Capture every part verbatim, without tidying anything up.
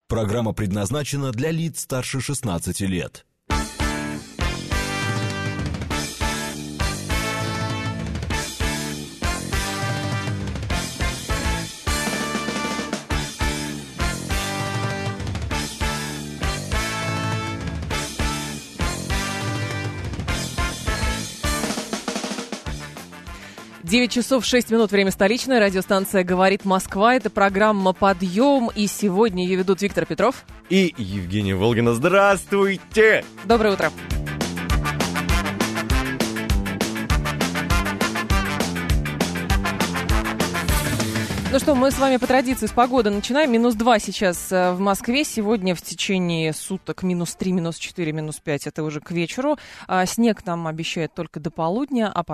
Программа предназначена для лиц старше шестнадцати лет. девять часов шесть минут, время столичное, радиостанция «Говорит Москва». Это программа «Подъем», и сегодня ее ведут Виктор Петров и Евгения Волгина. Здравствуйте! Доброе утро! Ну что, мы с вами по традиции с погоды начинаем. Минус два сейчас в Москве. Сегодня в течение суток минус три, минус четыре, минус пять. Это уже к вечеру. А снег нам обещают только до полудня, а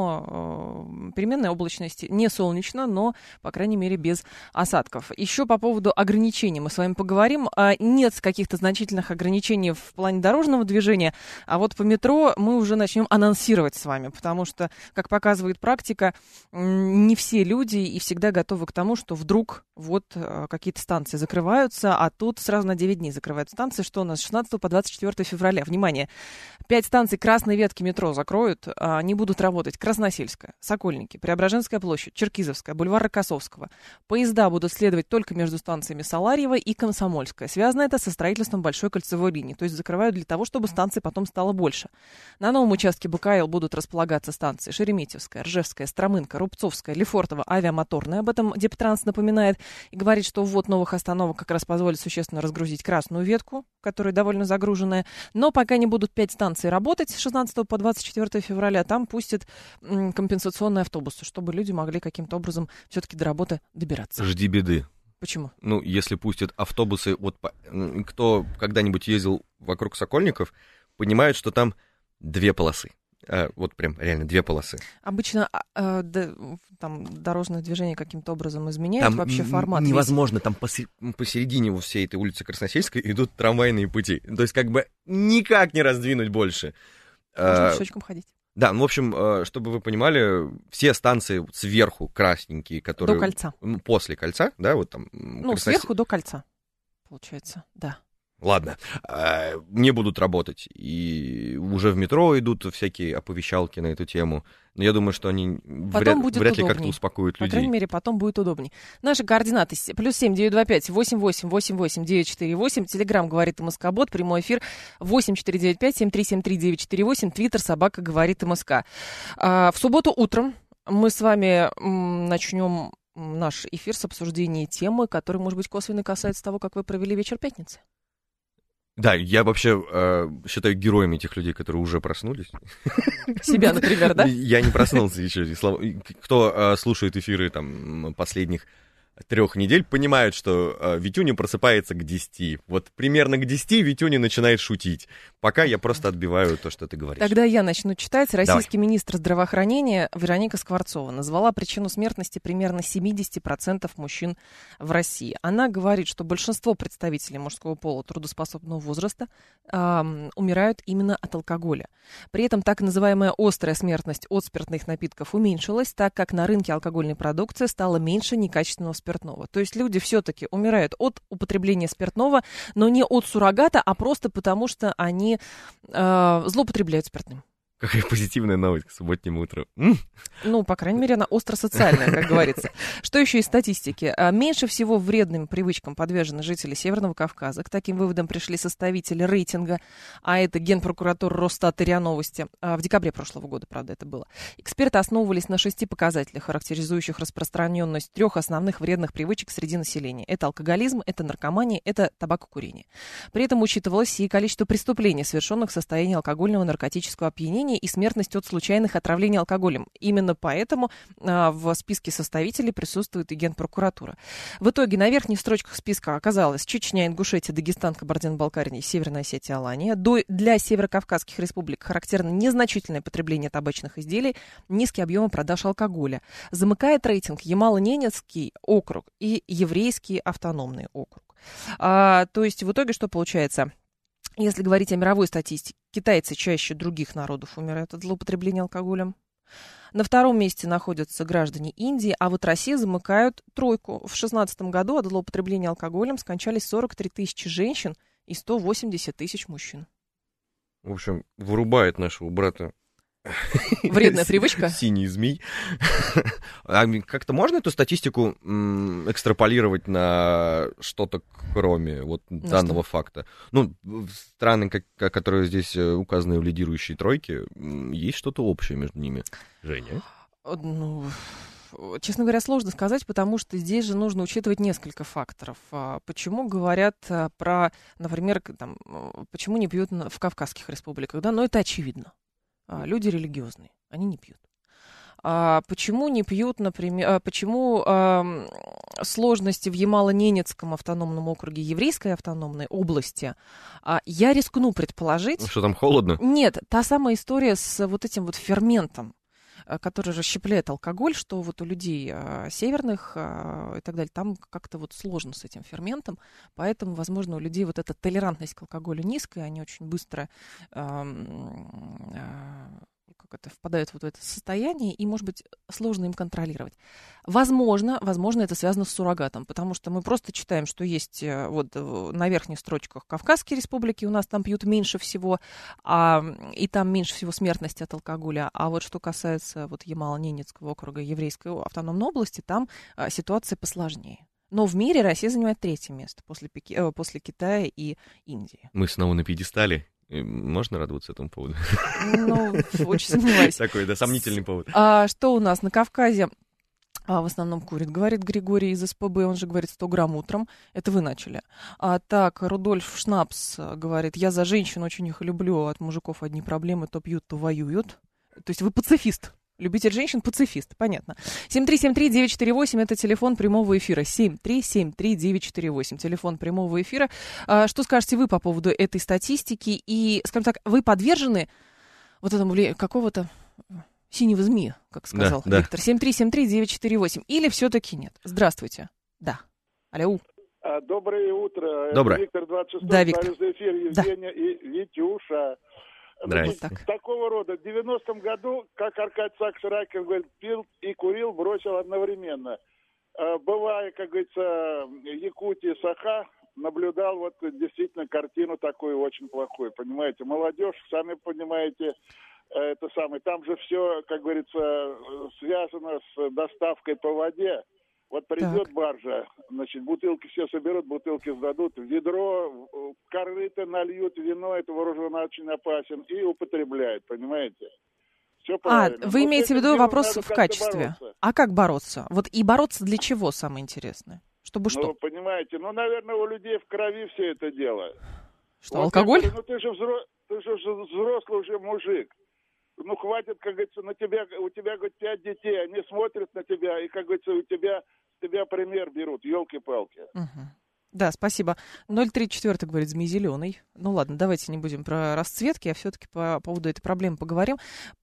потом э, переменная облачность. Не солнечно, но, по крайней мере, без осадков. Еще по поводу ограничений мы с вами поговорим. А нет каких-то значительных ограничений в плане дорожного движения. А вот по метро мы уже начнем анонсировать с вами, потому что, как показывает практика, не все люди и всегда готовы к тому, что вдруг вот э, какие-то станции закрываются, а тут сразу на девять дней закрывают станции, что у нас с шестнадцатого по двадцать четвёртое февраля. Внимание, пять станций красной ветки метро закроют, а, не будут работать Красносельская, Сокольники, Преображенская площадь, Черкизовская, бульвар Рокоссовского. Поезда будут следовать только между станциями Саларьева и Комсомольская. Связано это со строительством большой кольцевой линии, то есть закрывают для того, чтобы станций потом стало больше. На новом участке БКЛ будут располагаться станции Шереметьевская, Ржевская, Стромынка, Рубцовская, Лефортово, Авиамоторная. Об этом Дептранс напоминает и говорит, что ввод новых остановок как раз позволит существенно разгрузить красную ветку, которая довольно загруженная. Но пока не будут пять станций работать с шестнадцатого по двадцать четвёртое февраля, там пустят м, компенсационные автобусы, чтобы люди могли каким-то образом все-таки до работы добираться. Жди беды. Почему? Ну, если пустят автобусы, вот кто когда-нибудь ездил вокруг Сокольников, понимает, что там две полосы. А, вот прям реально две полосы. Обычно а, да, там дорожное движение каким-то образом изменяет там вообще формат. Невозможно, весь. Там посер- посередине всей этой улицы Красносельской идут трамвайные пути. То есть как бы никак не раздвинуть больше. Можно а, пешочком ходить. Да, ну, в общем, чтобы вы понимали, все станции сверху красненькие, которые... До кольца. После кольца, да, вот там... Ну, Краснос... сверху до кольца, получается, да. Ладно, не будут работать. И уже в метро идут всякие оповещалки на эту тему. Но я думаю, что они вряд, вряд ли как-то успокоят людей. По крайней мере, потом будет удобнее. Наши координаты: плюс семь девятьсот двадцать пять восемь восемь восемь восемь девять четыре восемь. Телеграм «Говорит МСК-бот». Прямой эфир восемь четыре девять пять семь три семь три девять четыре восемь. Твиттер «Собака говорит МСК». А, в субботу утром мы с вами м, начнем наш эфир с обсуждения темы, которая, может быть, косвенно касается того, как вы провели вечер пятницы. Да, я вообще э, считаю героями тех людей, которые уже проснулись. Себя, например, да? Я не проснулся еще. Кто э, слушает эфиры там последних трех недель, понимают, что э, Витюня просыпается к десяти. Вот примерно к десяти Витюня начинает шутить. Пока я просто отбиваю то, что ты говоришь. Тогда я начну читать. Российский Давай. Министр здравоохранения Вероника Скворцова назвала причину смертности примерно семьдесят процентов мужчин в России. Она говорит, что большинство представителей мужского пола трудоспособного возраста э, умирают именно от алкоголя. При этом так называемая острая смертность от спиртных напитков уменьшилась, так как на рынке алкогольной продукции стало меньше некачественного спиртного. То есть люди все-таки умирают от употребления спиртного, но не от суррогата, а просто потому, что они э, злоупотребляют спиртным. Какая позитивная новость к субботнему утру. М? Ну, по крайней мере, она остро-социальная, как говорится. Что еще из статистики? Меньше всего вредным привычкам подвержены жители Северного Кавказа. К таким выводам пришли составители рейтинга, а это Генпрокуратура, Росстат и РИА Новости. В декабре прошлого года, правда, это было. Эксперты основывались на шести показателях, характеризующих распространенность трех основных вредных привычек среди населения. Это алкоголизм, это наркомания, это табакокурение. При этом учитывалось и количество преступлений, совершенных в состоянии алкогольного наркотического опьянения, и смертность от случайных отравлений алкоголем. Именно поэтому а, в списке составителей присутствует и Генпрокуратура. В итоге на верхних строчках списка оказалась Чечня, Ингушетия, Дагестан, Кабардино-Балкария, Северная Осетия, Алания. До, для северокавказских республик характерно незначительное потребление табачных изделий, низкие объемы продаж алкоголя. Замыкает рейтинг Ямало-Ненецкий округ и Еврейский автономный округ. А, то есть в итоге что получается? Если говорить о мировой статистике, китайцы чаще других народов умирают от злоупотребления алкоголем. На втором месте находятся граждане Индии, а вот Россия замыкают тройку. В две тысячи шестнадцатом году от злоупотребления алкоголем скончались сорок три тысячи женщин и сто восемьдесят тысяч мужчин. В общем, вырубает нашего брата. Вредная привычка. Синий змей. А как-то можно эту статистику м, экстраполировать на что-то, кроме вот на данного что? факта? Ну, страны, как, которые здесь указаны в лидирующей тройке, есть что-то общее между ними? Женя? Ну, честно говоря, сложно сказать, потому что здесь же нужно учитывать несколько факторов. Почему говорят про, например, там, почему не пьют в Кавказских республиках? Да, но это очевидно. Люди религиозные, они не пьют. А почему не пьют, например, почему а, сложности в Ямало-Ненецком автономном округе еврейской автономной области, а, я рискну предположить... Что там холодно? Нет, та самая история с вот этим вот ферментом, который расщепляет алкоголь, что вот у людей а, северных а, и так далее, там как-то вот сложно с этим ферментом, поэтому, возможно, у людей вот эта толерантность к алкоголю низкая, они очень быстро а, а, как это, впадают вот в это состояние, и, может быть, сложно им контролировать. Возможно, возможно, это связано с суррогатом, потому что мы просто читаем, что есть вот на верхних строчках Кавказские республики, у нас там пьют меньше всего, а, и там меньше всего смертности от алкоголя. А вот что касается вот Ямало-Ненецкого округа еврейской автономной области, там а, ситуация посложнее. Но в мире Россия занимает третье место после, Пеки... э, после Китая и Индии. Мы снова на пьедестале. Можно радоваться этому поводу? Ну, очень сомневаюсь. Такой, да, сомнительный повод. А что у нас на Кавказе? А, в основном курит, говорит Григорий из СПБ, он же говорит сто грамм утром. Это вы начали. А, так, Рудольф Шнапс говорит, я за женщин очень их люблю, от мужиков одни проблемы, то пьют, то воюют. То есть вы пацифист. Любитель женщин, пацифист, понятно. семь три семь три девять четыре восемь, это телефон прямого эфира. семь три семь три девять четыре восемь, телефон прямого эфира. А, что скажете вы по поводу этой статистики? И, скажем так, вы подвержены вот этому влиянию какого-то синего змея, как сказал да, Виктор. Да. семь три семь три девять четыре восемь. Или все-таки нет? Здравствуйте. Да. Алло. Доброе утро. Доброе. Виктор, двадцать шестой, да, Виктор. эфир, Евгения да. и Витюша. Здрасте. Вот такого рода. В девяностом году, как Аркадий Сакс-Ракер говорит, пил и курил, бросил одновременно. Бывая, как говорится, Якутии, Саха, наблюдал вот действительно картину такую очень плохую. Понимаете, молодежь, сами понимаете, это самое. Там же все, как говорится, связано с доставкой по воде. Вот придет так. баржа, значит, бутылки все соберут, бутылки сдадут, в ведро, корыто нальют, вино, это вооруженно очень опасен, и употребляют, понимаете? Все правильно. А, вы Но имеете в виду вопрос в качестве. Бороться. А как бороться? Вот и бороться для чего, самое интересное? Чтобы что? Ну, понимаете, ну, наверное, у людей в крови все это дело. Что, вот алкоголь? Говорю, ну, ты же, взро... ты же взрослый уже мужик. Ну, хватит, как говорится, на тебя, у тебя, говорит, пять детей, они смотрят на тебя, и, как говорится, у тебя, тебя пример берут, елки-палки. Угу. Да, спасибо. ноль тридцать четыре говорит, змей зеленый. Ну ладно, давайте не будем про расцветки, а все-таки по поводу этой проблемы поговорим.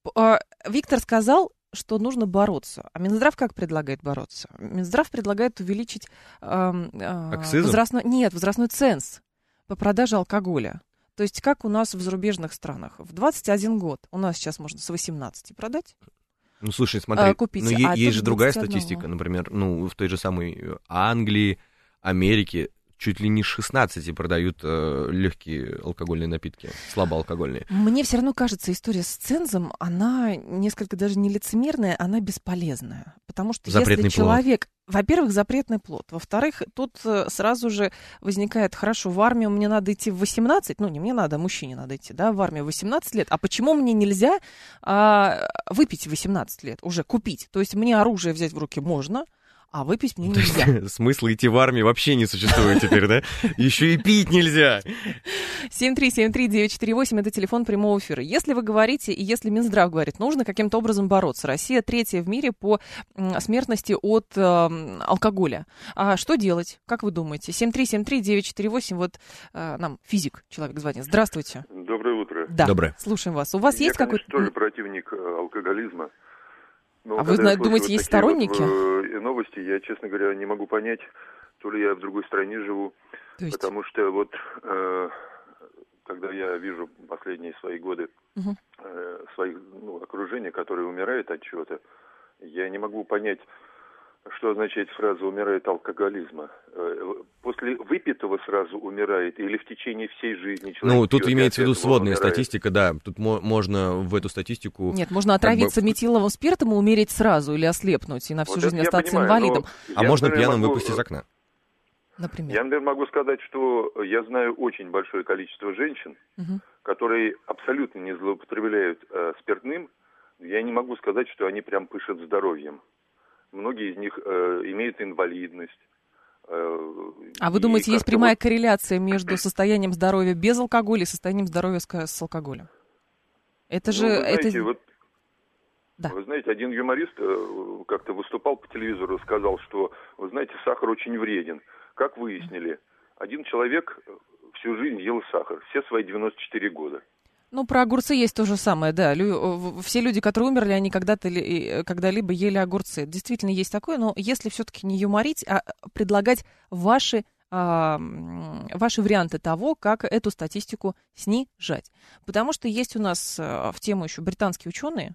Виктор сказал, что нужно бороться. А Минздрав как предлагает бороться? Минздрав предлагает увеличить э, э, возрастной, нет, возрастной ценз по продаже алкоголя. То есть как у нас в зарубежных странах. В двадцать один год у нас сейчас можно с восемнадцати продать. Ну, слушай, смотри, а, купить, ну, а есть же другая двадцать один. Статистика, например, ну, в той же самой Англии, Америке чуть ли не с шестнадцати продают э, легкие алкогольные напитки, слабоалкогольные. Мне все равно кажется, история с цензом, она несколько даже не лицемерная, она бесполезная. Потому что запретный если человек... Плод. Во-первых, запретный плод. Во-вторых, тут сразу же возникает, хорошо, в армию мне надо идти в восемнадцать, ну, не мне надо, мужчине надо идти, да, в армию в восемнадцать лет. А почему мне нельзя а, выпить в восемнадцать лет, уже купить? То есть мне оружие взять в руки можно, а выпить мне нельзя. Смысла идти в армию вообще не существует теперь, да? Еще и пить нельзя. семь три семь три девять четыре восемь, это телефон прямого эфира. Если вы говорите, и если Минздрав говорит, нужно каким-то образом бороться. Россия третья в мире по смертности от э, алкоголя. А что делать? Как вы думаете? семь три семь три девять четыре восемь, вот э, нам физик, человек звонит. Здравствуйте. Доброе утро. Да, Доброе. Слушаем вас. У вас Я, есть конечно, какой-то... тоже противник алкоголизма. Но а вы когда думаете, вот есть сторонники? Вот новости, я, честно говоря, не могу понять, то ли я в другой стране живу, есть... потому что вот э, когда я вижу последние свои годы Мгм. э, своих ну, окружения, которые умирают от чего-то, я не могу понять, что означает фраза «умирает от алкоголизма». Э, После выпитого сразу умирает или в течение всей жизни человек Ну, тут пьет и имеется в от виду этого сводная умирает? статистика, да. Тут мо- можно в эту статистику... Нет, можно как бы отравиться в- метиловым спиртом и умереть сразу, или ослепнуть, и на всю Вот жизнь это я остаться понимаю, инвалидом, но А я, можно например, пьяным могу- выпасть из окна. например. Я, например, могу сказать, что я знаю очень большое количество женщин, Мгм. которые абсолютно не злоупотребляют э, спиртным. Я не могу сказать, что они прям пышут здоровьем. Многие из них э, имеют инвалидность. э, А вы и думаете, есть как-то прямая вот- корреляция между состоянием здоровья без алкоголя и состоянием здоровья с, с алкоголем? Это же... Ну, вы знаете, это... вот, Да. вы знаете, один юморист э, как-то выступал по телевизору, сказал, что, вы знаете, сахар очень вреден. Как выяснили, один человек всю жизнь ел сахар, все свои девяносто четыре года. Ну, про огурцы есть то же самое, да. Лю- в- все люди, которые умерли, они когда-то ли- и- когда-либо ели огурцы. Действительно есть такое, но если все-таки не юморить, а предлагать ваши, а, м, ваши варианты того, как эту статистику снижать. Потому что есть у нас а, в тему еще британские ученые,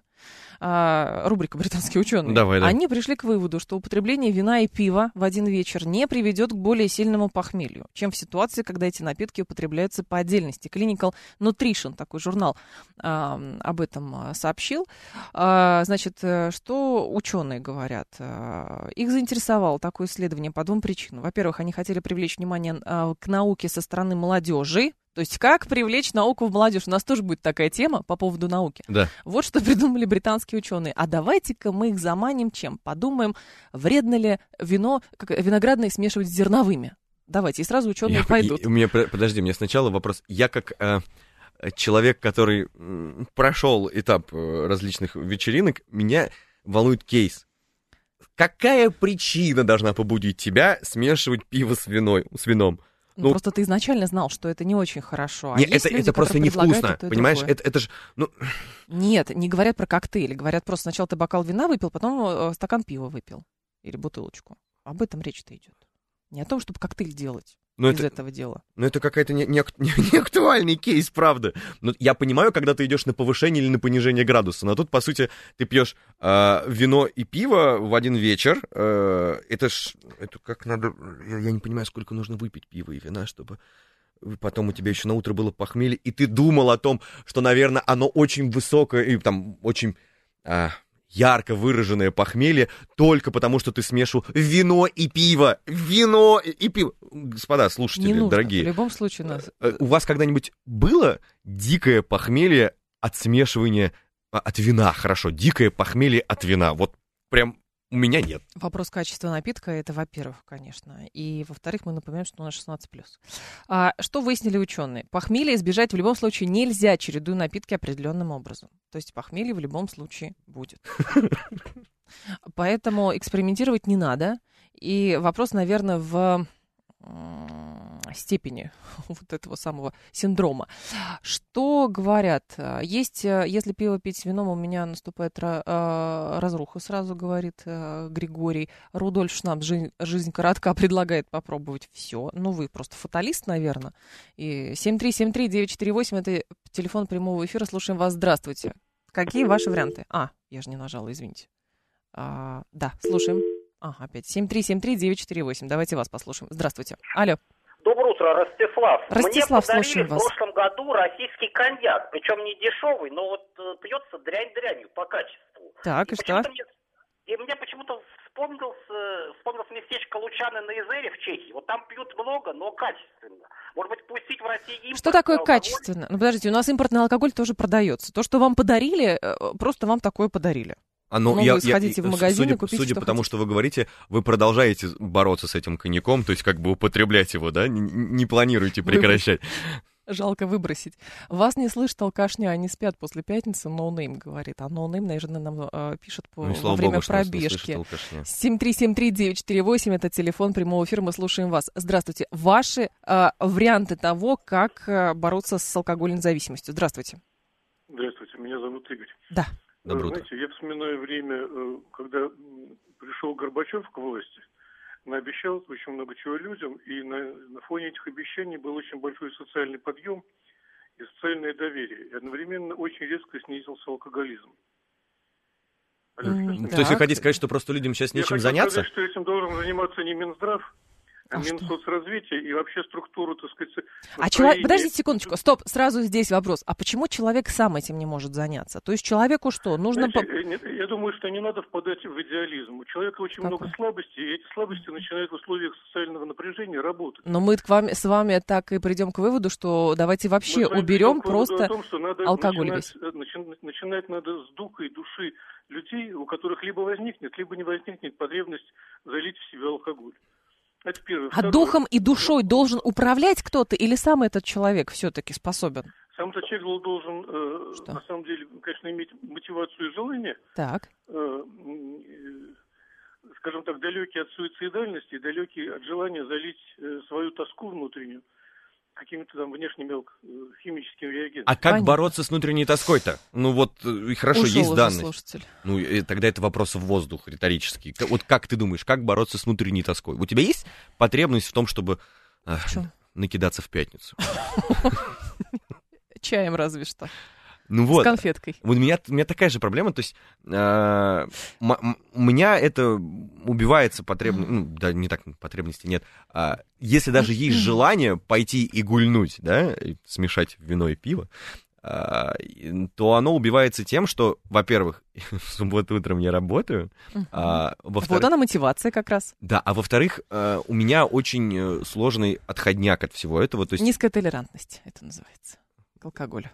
а, рубрика «Британские ученые». Давай, да. Они пришли к выводу, что употребление вина и пива в один вечер не приведет к более сильному похмелью, чем в ситуации, когда эти напитки употребляются по отдельности. Clinical Nutrition, такой журнал, а, об этом а, сообщил. А, значит, э, что ученые говорят? А, их заинтересовало такое исследование по двум причинам. Во-первых, они хотели привлечь внимание а, к науке со стороны молодежи. То есть как привлечь науку в молодежь? У нас тоже будет такая тема по поводу науки. Да. Вот что придумали британские ученые. А давайте-ка мы их заманим чем? Подумаем, вредно ли вино как, виноградное смешивать с зерновыми. Давайте, и сразу ученые Я- пойдут. и- у меня, про- подожди, у меня сначала вопрос. Я как э, человек, который м, прошел этап э, различных вечеринок, меня волнует кейс. Какая причина должна побудить тебя смешивать пиво с, виной, с вином? Ну, ну, просто ты изначально знал, что это не очень хорошо. А Не, есть это, люди, это просто которые предлагают невкусно, и то, и понимаешь? другое. Это, это же, ну, Нет, не говорят про коктейли. Говорят просто сначала ты бокал вина выпил, потом э, стакан пива выпил. Или бутылочку. Об этом речь-то идет. Не о том, чтобы коктейль делать ну, из это, этого дела. ну это какая-то не, не, ак- не- не актуальный кейс, правда. Но я понимаю, когда ты идешь на повышение или на понижение градуса, но тут, по сути, ты пьешь э, вино и пиво в один вечер. Э, это ж, это как надо, я, я не понимаю, сколько нужно выпить пива и вина, чтобы потом у тебя еще на утро было похмелье, и ты думал о том, что, наверное, оно очень высокое и там очень а, ярко выраженное похмелье только потому, что ты смешивал вино и пиво. Вино и пиво. Господа, слушатели, Не нужно. дорогие. В любом случае у нас... Э, У вас когда-нибудь было дикое похмелье от смешивания а, от вина? Хорошо, дикое похмелье от вина. Вот прям у меня нет. Вопрос качества напитка, это, во-первых, конечно. И, во-вторых, мы напоминаем, что у нас шестнадцать плюс. А, что выяснили ученые? Похмелье избежать в любом случае нельзя, чередуя напитки определенным образом. То есть похмелье в любом случае будет. Поэтому экспериментировать не надо. И вопрос, наверное, в степени вот этого самого синдрома. Что говорят? Есть, если пиво пить с вином, у меня наступает разруха, сразу говорит Григорий. Рудольф Шнабс, жизнь, жизнь коротка, предлагает попробовать все. Ну, вы просто фаталист, наверное. И семь три семь три девять четыре восемь, это телефон прямого эфира. Слушаем вас. Здравствуйте. Какие ваши варианты? А, я же не нажала, извините. А, да, слушаем. А, опять. семь три семь три девять четыре восемь. Давайте вас послушаем. Здравствуйте. Алло. Доброе утро, Ростислав. Ростислав, Мне слушаем подарили вас. в прошлом году российский коньяк, причем не дешевый, но вот э, пьется дрянь дрянью по качеству. Так, и, и что? Мне, и мне почему-то вспомнился, вспомнилось местечко Лучаны на Изере в Чехии. Вот там пьют много, но качественно. Может быть, пустить в России импорт? Что такое алкоголь? качественно? Ну, подождите, у нас импортный алкоголь тоже продается. То, что вам подарили, просто вам такое подарили. А ну, Ну, я, вы сходите я, в магазин судя, и купите, судя что по тому, хотите. что вы говорите, вы продолжаете бороться с этим коньяком, то есть как бы употреблять его, да? Не, не планируете прекращать. Жалко выбросить. Вас не слышит алкашня, они спят после пятницы, ноунейм говорит. А ноунейм, наверное, нам э, пишет по, Ну и во слава время богу, что нас не пробежки. слышит алкашня. семь три семь три девять четыре восемь, это телефон прямого эфира, мы слушаем вас. Здравствуйте. Ваши э, варианты того, как э, бороться с алкогольной зависимостью. Здравствуйте. Здравствуйте, меня зовут Игорь. Да. Доброе утро. Знаете, я вспоминаю время, когда пришел Горбачев к власти, наобещал очень много чего людям, и на, на фоне этих обещаний был очень большой социальный подъем, и социальное доверие. И одновременно очень резко снизился алкоголизм. Алло, М, То есть вы Так. хотите сказать, что просто людям сейчас Я нечем хочу заняться? сказать, что этим должен заниматься не Минздрав, а, А что? Минсоцразвитие и вообще структуру, так сказать, А человек, настроения. подождите секундочку, стоп, сразу здесь вопрос. А почему человек сам этим не может заняться? То есть человеку что, нужно... Знаете, по- э, нет, я думаю, что не надо впадать в идеализм. У человека очень Какой? много слабостей, и эти слабости начинают в условиях социального напряжения работать. Но мы к вами, с вами так и придем к выводу, что давайте вообще Мы с вами уберем пришли к выводу просто о том, что надо алкоголь начинать, весь. э, начи- начинать надо с духа и души людей, у которых либо возникнет, либо не возникнет потребность залить в себя алкоголь. Это первое. А Второе. духом и душой должен управлять кто-то или сам этот человек все-таки способен? Сам-то человек должен, э, Что? на самом деле, конечно, иметь мотивацию и желание, Так. э, м, э, скажем так, далекий от суицидальности, далекий от желания залить э, свою тоску внутреннюю какими-то там внешними алк- э, химическими реагентами. А как Понятно. бороться с внутренней тоской-то? Ну вот, э, и хорошо, Ушел есть уже данные. слушатель. Ну, и тогда это вопрос в воздух риторический. К- Вот как ты думаешь, как бороться с внутренней тоской? У тебя есть потребность в том, чтобы э, чём? накидаться в пятницу? Чаем разве что. Ну С вот. конфеткой. Вот у меня, у меня такая же проблема, то есть э, м- м- у меня это убивается потребность, ну, да, не так, потребности нет. А если даже есть желание пойти и гульнуть, да, и смешать вино и пиво, а, и- то оно убивается тем, что, во-первых, в субботу утром я работаю, а, Вот во-вторых, она мотивация как раз. да, а во-вторых, э, у меня очень э, сложный отходняк от всего этого, то есть Низкая толерантность это называется. К алкоголю.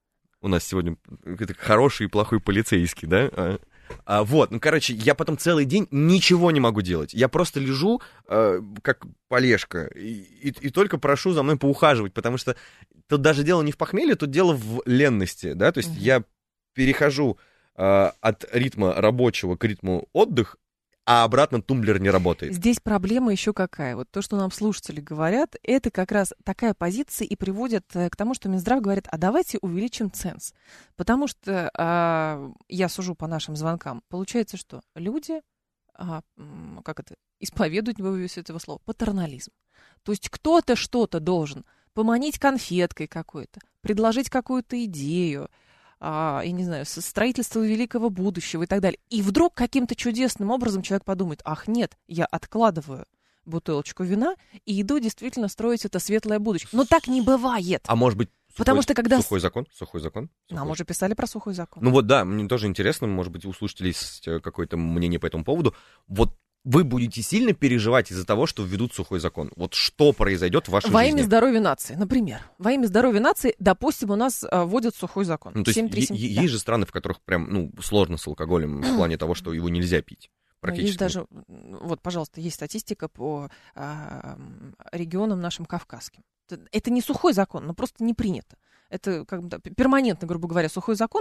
у нас сегодня это хороший и плохой полицейский, да? А, а, вот, ну, короче, я потом целый день ничего не могу делать. Я просто лежу, э, как полежка, и, и, и только прошу за мной поухаживать, потому что тут даже дело не в похмелье, тут дело в ленности, да? То есть Мгм. я перехожу э, от ритма рабочего к ритму отдых, а обратно тумблер не работает. Здесь проблема еще какая? Вот то, что нам слушатели говорят, это как раз такая позиция и приводит э, к тому, что Минздрав говорит, а давайте увеличим ценз. Потому что а, я сужу по нашим звонкам. Получается, что люди, а, м, как это, исповедуют, не боюсь этого слова, патернализм. То есть кто-то что-то должен поманить конфеткой какой-то, предложить какую-то идею, а, я не знаю, со- строительство великого будущего и так далее. И вдруг каким-то чудесным образом человек подумает, ах, нет, я откладываю бутылочку вина и иду действительно строить это светлое будущее. Но так не бывает. А может быть, сухой, Потому что когда с- сухой закон? Сухой закон? Нам Сухой. уже писали про сухой закон. Ну вот да, мне тоже интересно, может быть, у слушателей есть э, какое-то мнение по этому поводу. Вот вы будете сильно переживать из-за того, что введут сухой закон. Вот что произойдет в вашей Во жизни? имя здоровья нации, например. Во имя здоровья нации, допустим, у нас а, вводят сухой закон. Ну, то есть семь три семь. е- е- Да. есть же страны, в которых прям, ну, сложно с алкоголем в плане того, что его нельзя пить. Но Практически. есть даже, м, вот, пожалуйста, есть статистика по а, м, регионам нашим кавказским. Это- Это не сухой закон, но просто не принято. Это как бы да, перманентно, грубо говоря, сухой закон,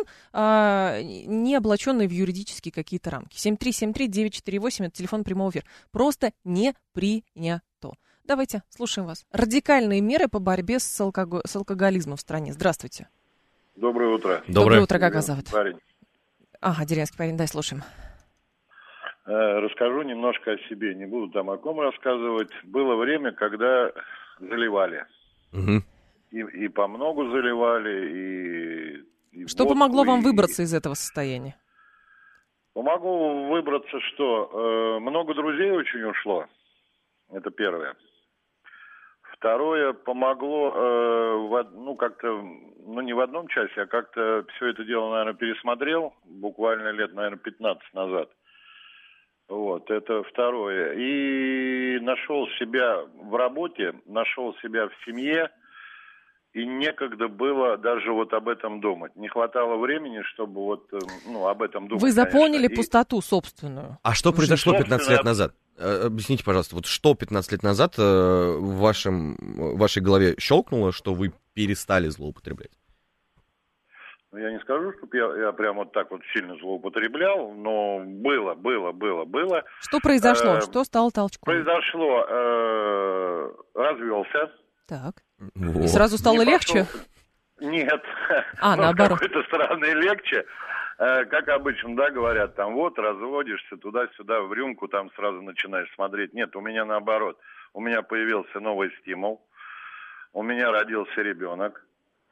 а, не облаченный в юридические какие-то рамки. семь три семь три девять четыре восемь это телефон прямого эфира. Просто не принято. Давайте, слушаем вас. Радикальные меры по борьбе с, алкого- с алкоголизмом в стране. Здравствуйте. Доброе утро. Доброе утро, как вас зовут? Парень. Ага, деревенский парень, дай слушаем. Э, Расскажу немножко о себе. Не буду там о ком рассказывать. Было время, когда заливали. Мгм. И, и по многу заливали, и... и Что водку, помогло вам и- выбраться из этого состояния? Помогу выбраться, что э, много друзей очень ушло. Это первое. Второе, помогло, э, в, од- ну, как-то, ну, не в одном часе, а как-то все это дело, наверное, пересмотрел, буквально лет, наверное, пятнадцать назад. Вот, это второе. И нашел себя в работе, нашел себя в семье, и некогда было даже вот об этом думать. Не хватало времени, чтобы вот, э, ну, об этом думать, Вы заполнили конечно. И- пустоту собственную. А что произошло Собственно, пятнадцать лет назад? Э, Объясните, пожалуйста, вот что пятнадцать лет назад э, в, вашем, в вашей голове щелкнуло, что вы перестали злоупотреблять? Ну, я не скажу, чтобы я, я прям вот так вот сильно злоупотреблял, но было, было, было, было. Что произошло? Э, Что стало толчком? Произошло, э, развелся. Так. Вот. И сразу стало Не легче? пошел- Нет. А, Ну, наоборот. с какой-то стороны легче. Э, Как обычно, да, говорят, там вот, разводишься туда-сюда, в рюмку, там сразу начинаешь смотреть. Нет, у меня наоборот. У меня появился новый стимул. У меня родился ребенок.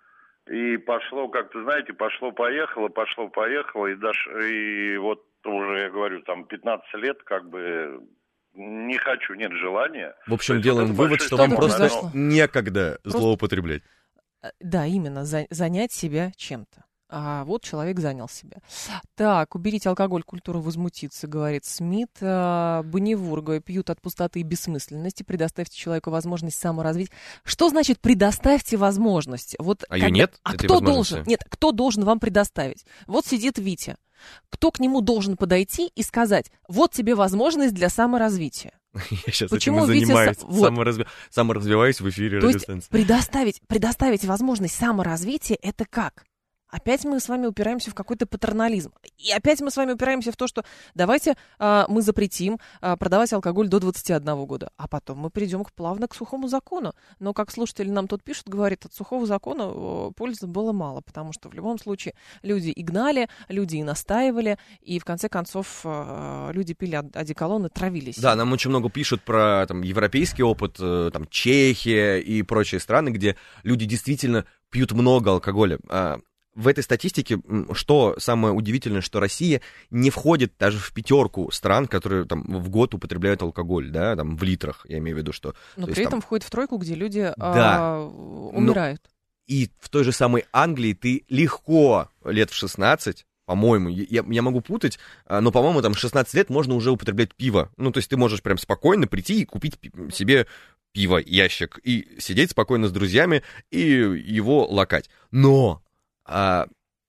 И пошло, как-то, знаете, пошло-поехало, пошло-поехало, и даже, и вот уже, я говорю, там пятнадцать лет, как бы, не хочу, нет желания. В общем, То есть делаем вот вывод, большой что вам стимул, просто произошло. некогда Просто- злоупотреблять. Э, Да, именно, за- занять себя чем-то. А вот человек занял себя. Так, уберите алкоголь, культуру возмутиться, говорит Смит. А, Бонневур, говорит, пьют от пустоты и бессмысленности. Предоставьте человеку возможность саморазвить. Что значит предоставьте возможность? Вот А её когда- нет, А этой кто возможности? должен? Нет, кто должен вам предоставить? Вот сидит Витя. Кто к нему должен подойти и сказать, вот тебе возможность для саморазвития? Я сейчас Почему этим и Витя занимаюсь. са- вот. Саморазви- Саморазвиваюсь в эфире То есть радиостанции. предоставить, предоставить возможность саморазвития, это как? Опять мы с вами упираемся в какой-то патернализм. И опять мы с вами упираемся в то, что давайте а, мы запретим а, продавать алкоголь до двадцати одного года, а потом мы придем к, плавно к сухому закону. Но, как слушатели нам тут пишут, говорит, от сухого закона о, пользы было мало, потому что в любом случае люди и гнали, люди и настаивали, и в конце концов а, люди пили од- одеколон и травились. Да, нам очень много пишут про там, европейский опыт, э, там, Чехия и прочие страны, где люди действительно пьют много алкоголя. А в этой статистике, м, что самое удивительное, что Россия не входит даже в пятерку стран, которые там, в год употребляют алкоголь, да, там, в литрах, я имею в виду, что... Но то при есть, этом там, входит в тройку, где люди Да. а, умирают. И в той же самой Англии ты легко лет в шестнадцать, по-моему, я, я могу путать, а, но, по-моему, там в шестнадцать лет можно уже употреблять пиво. Ну, то есть ты можешь прям спокойно прийти и купить пи- себе пиво, ящик, и сидеть спокойно с друзьями и его лакать. Но а,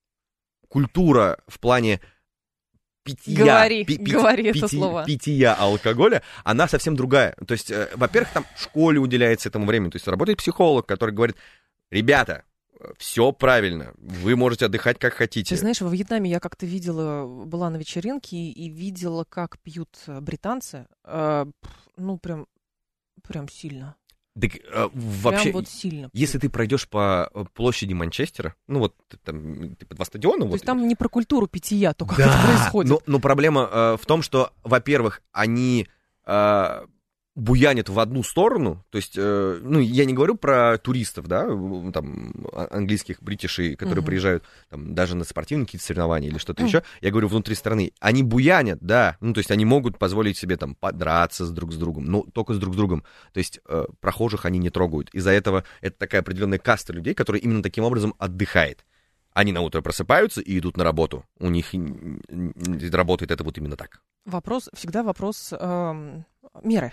культура в плане питья, Говори, пи- пи- говори это пити- слово. питья алкоголя, она совсем другая. То есть, э, во-первых, там в школе уделяется этому времени. То есть работает психолог, который говорит, ребята, все правильно, вы можете отдыхать как хотите. Ты знаешь, во Вьетнаме я как-то видела, была на вечеринке и, и видела, как пьют э, британцы. Э, пф, ну, прям, прям сильно. Так, э, вообще, Прям вот сильно. если ты пройдешь по э, площади Манчестера, ну вот там, типа, два стадиона, То вот, есть там не про культуру питья, то, как да, это происходит. Но, но проблема э, в том, что, во-первых, они э, буянят в одну сторону, то есть, э, ну, я не говорю про туристов, да, там, а- английских бритишей, которые Мгм. приезжают там, даже на спортивные какие-то соревнования или что-то еще, я говорю внутри страны, они буянят, да, ну, то есть они могут позволить себе там подраться с друг с другом, но только с друг с другом, то есть э, прохожих они не трогают, из-за этого это такая определенная каста людей, которая именно таким образом отдыхает. Они на утро просыпаются и идут на работу. У них м, м, работает это вот именно так. Вопрос, всегда вопрос эм, меры.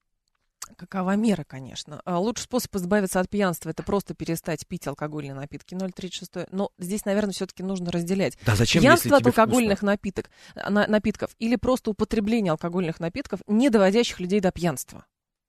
Какова мера, конечно. А, Лучший способ избавиться от пьянства — это просто перестать пить алкогольные напитки. ноль тридцать шесть. Но здесь, наверное, все-таки нужно разделять. Да зачем, Пьянство если от тебе алкогольных напиток, на- напитков или просто употребление алкогольных напитков, не доводящих людей до пьянства.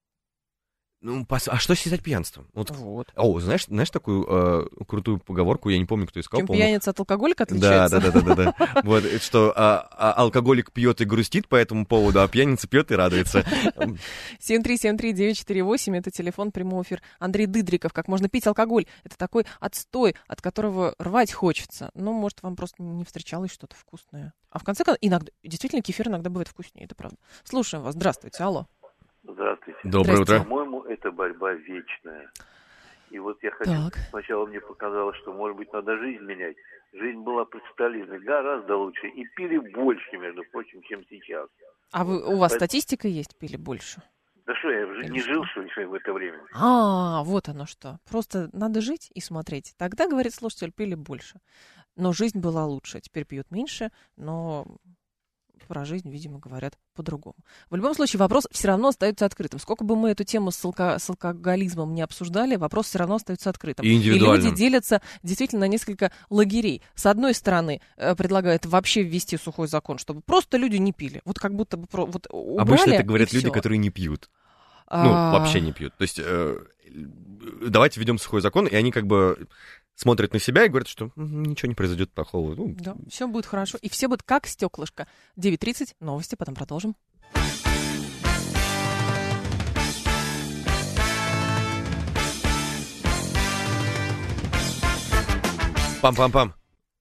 Ну, пос- а что считать пьянством? Вот. Вот. О, знаешь, знаешь такую э, крутую поговорку, я не помню, кто искал, Чем по-моему. пьяница от алкоголика Да, отличается? да, да, да, да, да. Вот, это что а, а, алкоголик пьет и грустит по этому поводу, а пьяница пьет и радуется. семь три семь три девять четыре восемь, это телефон прямого эфира. Андрей Дыдриков, как можно пить алкоголь? Это такой отстой, от которого рвать хочется. Ну, может, вам просто не встречалось что-то вкусное. А в конце концов, иногда, действительно, кефир иногда бывает вкуснее, это правда. Слушаем вас. Здравствуйте, алло. Здравствуйте. Доброе Здрасте. утро. По-моему, это борьба вечная. И вот я хочу... Так. Сначала мне показалось, что, может быть, надо жизнь менять. Жизнь была при Сталине гораздо лучше. И пили больше, между прочим, чем сейчас. А вы, у вас Поэтому- статистика есть, пили больше? Да что, я уже Или не что? жил, что ли, в это время? А, вот оно что. Просто надо жить и смотреть. Тогда, говорит слушатель, пили больше. Но жизнь была лучше. Теперь пьют меньше, но про жизнь, видимо, говорят по-другому. В любом случае, вопрос все равно остается открытым. Сколько бы мы эту тему с, алко- с алкоголизмом не обсуждали, вопрос все равно остается открытым. И индивидуальным. люди делятся действительно на несколько лагерей. С одной стороны, э, предлагают вообще ввести сухой закон, чтобы просто люди не пили. Вот как будто бы про- вот убрали, Обычно это говорят и люди, всё. которые не пьют. Ну, А, вообще не пьют. То есть э, давайте введем сухой закон, и они как бы смотрят на себя и говорят, что «М, ничего не произойдет плохого. Ну, Да, все будет хорошо. И все будут как стеклышко. девять тридцать, новости, потом продолжим. пам-пам-пам. Да,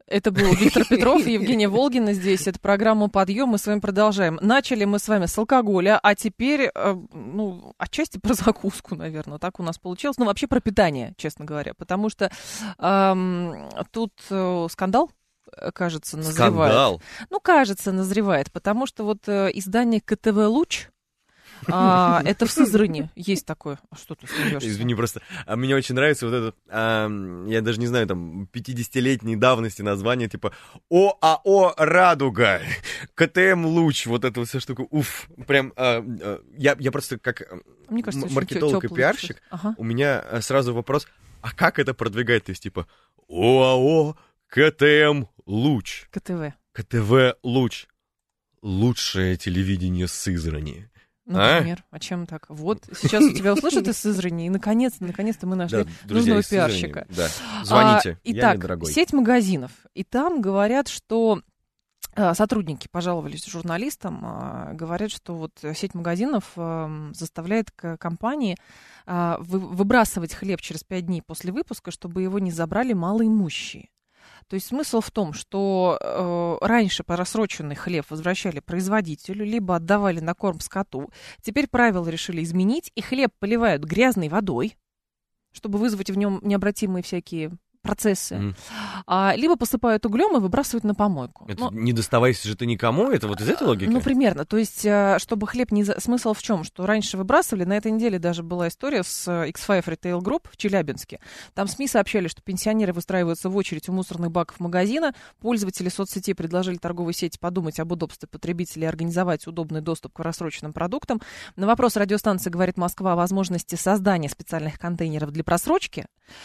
Это был Виктор Петров и Евгения Волгина здесь. Это программа «Подъем». Мы с вами продолжаем. Начали мы с вами с алкоголя, а теперь, ну, отчасти про закуску, наверное. Так у нас получилось. Ну, вообще про питание, честно говоря. Потому что эм, тут э, скандал, кажется, назревает. Скандал? Ну, кажется, назревает. Потому что вот э, издание ка тэ вэ «Луч», А, это в Сызрани есть такое. Что ты смеешься? Извини, просто а мне очень нравится вот это, а, я даже не знаю, там, пятидесятилетней давности название, типа ОАО «Радуга», ка тэ эм «Луч», вот эта вот вся штука, уф, прям, а, а, я, я просто как Мне кажется, м- маркетолог и пиарщик, ага. у меня сразу вопрос, а как это продвигать? То есть, типа, ОАО ка тэ эм «Луч». ка тэ вэ. ка тэ вэ «Луч». Лучшее телевидение Сызрани. Например, а? а чем так? Вот, сейчас у тебя услышат из Сызрани, и наконец-то, наконец-то мы нашли да, друзья, нужного пиарщика. Да. Звоните, а, итак, я сеть магазинов. И там говорят, что а, сотрудники пожаловались журналистам, а, говорят, что вот сеть магазинов а, заставляет к компании а, вы, выбрасывать хлеб через пять дней после выпуска, чтобы его не забрали малоимущие. То есть смысл в том, что э, раньше просроченный хлеб возвращали производителю, либо отдавали на корм скоту. Теперь правила решили изменить, и хлеб поливают грязной водой, чтобы вызвать в нем необратимые всякие процессы. Mm. А, либо посыпают углем и выбрасывают на помойку. Это Но... не доставайся же ты никому, это вот из этой логики? Ну, примерно. То есть, чтобы хлеб не... Смысл в чем? Что раньше выбрасывали, на этой неделе даже была история с икс пять Retail Group в Челябинске. Там СМИ сообщали, что пенсионеры выстраиваются в очередь у мусорных баков магазина. Пользователи соцсетей предложили торговой сети подумать об удобстве потребителей и организовать удобный доступ к рассроченным продуктам. На вопрос радиостанции «Говорит Москва» о возможности создания специальных контейнеров для просрочки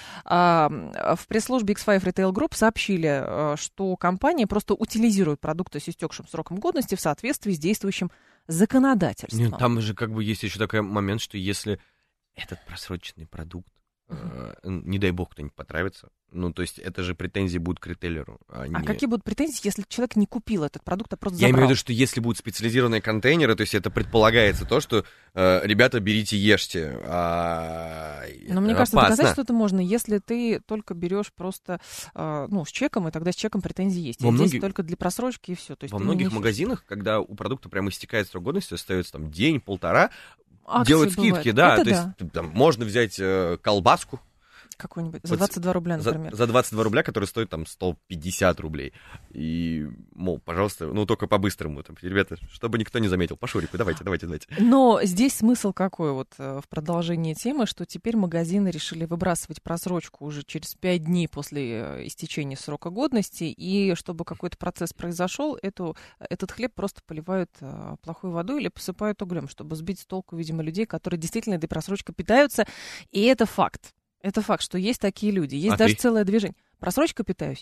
в В пресс-службе икс пять Retail Group сообщили, что компания просто утилизирует продукты с истекшим сроком годности в соответствии с действующим законодательством. Нет, там же как бы есть еще такой момент, что если этот просроченный продукт, uh-huh. э, не дай бог кто-нибудь потравится, ну, то есть это же претензии будут к ритейлеру. А, а не... какие будут претензии, если человек не купил этот продукт, а просто Я забрал? имею в виду, что если будут специализированные контейнеры, то есть это предполагается то, что э, ребята, берите, ешьте. А... Но мне кажется, доказать что-то можно, если ты только берешь просто, э, ну, с чеком, и тогда с чеком претензии есть. Во а многих... здесь только для просрочки и все. То есть Во многих магазинах, когда у продукта прямо истекает срок годности, остается там день-полтора, делают скидки, бывает. да, это то да. есть там, можно взять э, колбаску, какой-нибудь, за двадцать два рубля, например. За, за двадцать два рубля, который стоит там сто пятьдесят рублей. И, мол, пожалуйста, ну только по-быстрому. Там, ребята, чтобы никто не заметил. По Шурику, давайте, давайте, давайте. Но здесь смысл какой вот в продолжении темы, что теперь магазины решили выбрасывать просрочку уже через пять дней после истечения срока годности, и чтобы какой-то процесс произошел, эту, этот хлеб просто поливают плохой водой или посыпают углем, чтобы сбить с толку, видимо, людей, которые действительно этой просрочкой питаются, и это факт. Это факт, что есть такие люди. Есть а даже ты? целое движение. Просрочка питаюсь.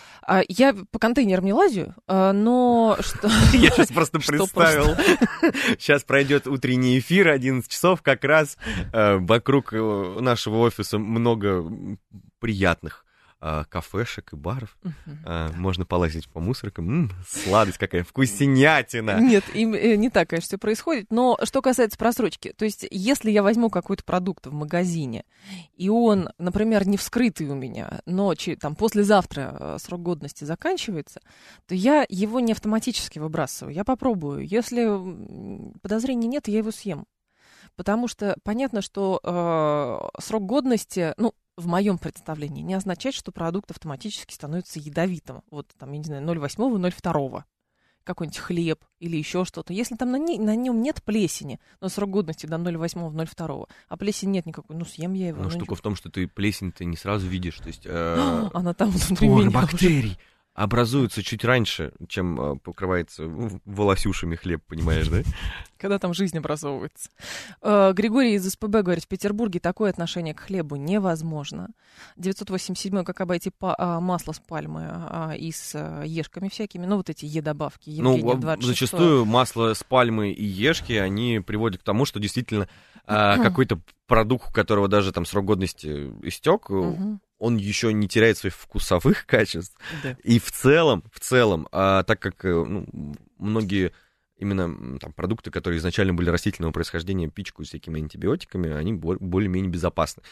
Я по контейнерам не лазю, но... Я сейчас просто представил. Сейчас пройдет утренний эфир, одиннадцать часов, как раз вокруг нашего офиса много приятных кафешек и баров. Uh-huh. Можно полазить по мусоркам. М-м, сладость какая, вкуснятина. Нет, им, э, не так, конечно, все происходит. Но что касается просрочки, то есть если я возьму какой-то продукт в магазине, и он, например, не вскрытый у меня, но там, послезавтра срок годности заканчивается, то я его не автоматически выбрасываю. Я попробую. Если подозрений нет, я его съем. Потому что понятно, что э, срок годности... ну, в моем представлении, не означает, что продукт автоматически становится ядовитым. Вот там, я не знаю, ноль восемь ноль два. Какой-нибудь хлеб или еще что-то. Если там на, не, на нем нет плесени, но срок годности до ноль восемь ноль два, а плесени нет никакой, ну съем я его. Но ну, штука ничего. В том, что ты плесень-то не сразу видишь. То есть, э, она там внутри споры меня бактерий уже образуются чуть раньше, чем э, покрывается волосюшами хлеб, понимаешь, да? Когда там жизнь образовывается. Э, Григорий из эс пэ бэ говорит, в Петербурге такое отношение к хлебу невозможно. девятьсот восемьдесят семь как обойти па- а, масло с пальмы а, и с а, ешками всякими, ну вот эти е-добавки. Евгения, ну, зачастую масло с пальмы и ешки, они приводят к тому, что действительно а, какой-то продукт, у которого даже там срок годности истек, uh-huh. он еще не теряет своих вкусовых качеств. Да. И в целом, в целом, а, так как ну, многие именно там, продукты, которые изначально были растительного происхождения, пичкают всякими антибиотиками, они более-менее безопасны.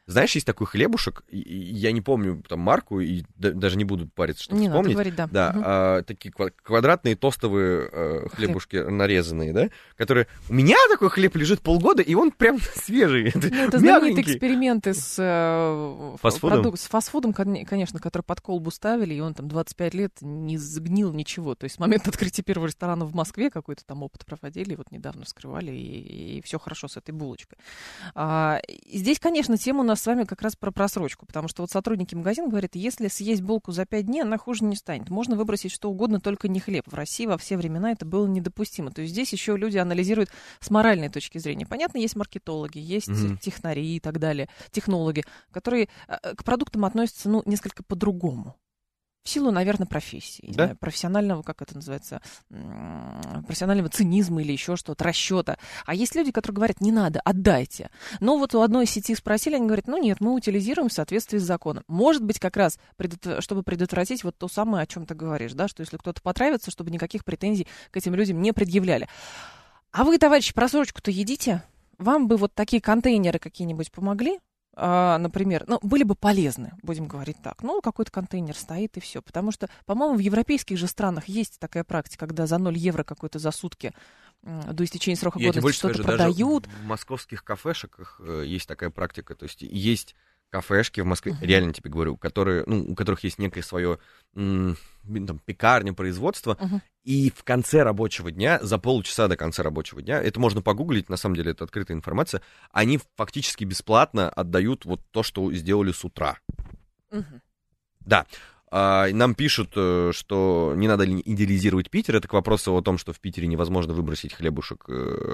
Знаешь, есть такой хлебушек, и, и я не помню там марку, и да, даже не буду париться, чтобы не вспомнить. Надо говорить, да. Да, угу. а, такие квадратные тостовые а, хлебушки Хлеб. нарезанные, да, которые... У меня такой хлеб лежит полгода, и он прям свежий. Ну, это знаменитые эксперименты с, э, фастфудом? Продук... с фастфудом, конечно, который под колбу ставили, и он там двадцать пять лет не сгнил ничего. То есть с момента открытия первого ресторана в Москве какой-то там опыт проводили, вот недавно вскрывали, и, и все хорошо с этой булочкой. А, здесь, конечно, тема у нас с вами как раз про просрочку, потому что вот сотрудники магазина говорят, если съесть булку за пять дней, она хуже не станет. Можно выбросить что угодно, только не хлеб. В России во все времена это было недопустимо. То есть здесь еще люди анализируют с моральной точки зрения. Понятно, есть маркетологи, есть mm-hmm. технари и так далее, технологи, которые к продуктам относятся, ну, несколько по-другому. В силу, наверное, профессии, да? знаю, профессионального, как это называется, профессионального цинизма или еще что-то, расчета. А есть люди, которые говорят, не надо, отдайте. Но вот у одной сети спросили, они говорят, ну нет, мы утилизируем в соответствии с законом. Может быть, как раз, предот... чтобы предотвратить вот то самое, о чем ты говоришь, да, что если кто-то потравится, чтобы никаких претензий к этим людям не предъявляли. А вы, товарищи, просрочку-то едите? Вам бы вот такие контейнеры какие-нибудь помогли? А, например, ну, были бы полезны, будем говорить так. Ну, какой-то контейнер стоит и все. Потому что, по-моему, в европейских же странах есть такая практика, когда за ноль евро какой-то за сутки до истечения срока Я годности что-то скажу, продают. Даже в московских кафешках есть такая практика. То есть есть кафешки в Москве, uh-huh. реально тебе говорю, которые, ну, у которых есть некое свое м- там, пекарня, производство, uh-huh. и в конце рабочего дня, за полчаса до конца рабочего дня, это можно погуглить, на самом деле это открытая информация, они фактически бесплатно отдают вот то, что сделали с утра. Uh-huh. Да. А, нам пишут, что не надо идеализировать Питер. Это к вопросу о том, что в Питере невозможно выбросить хлебушек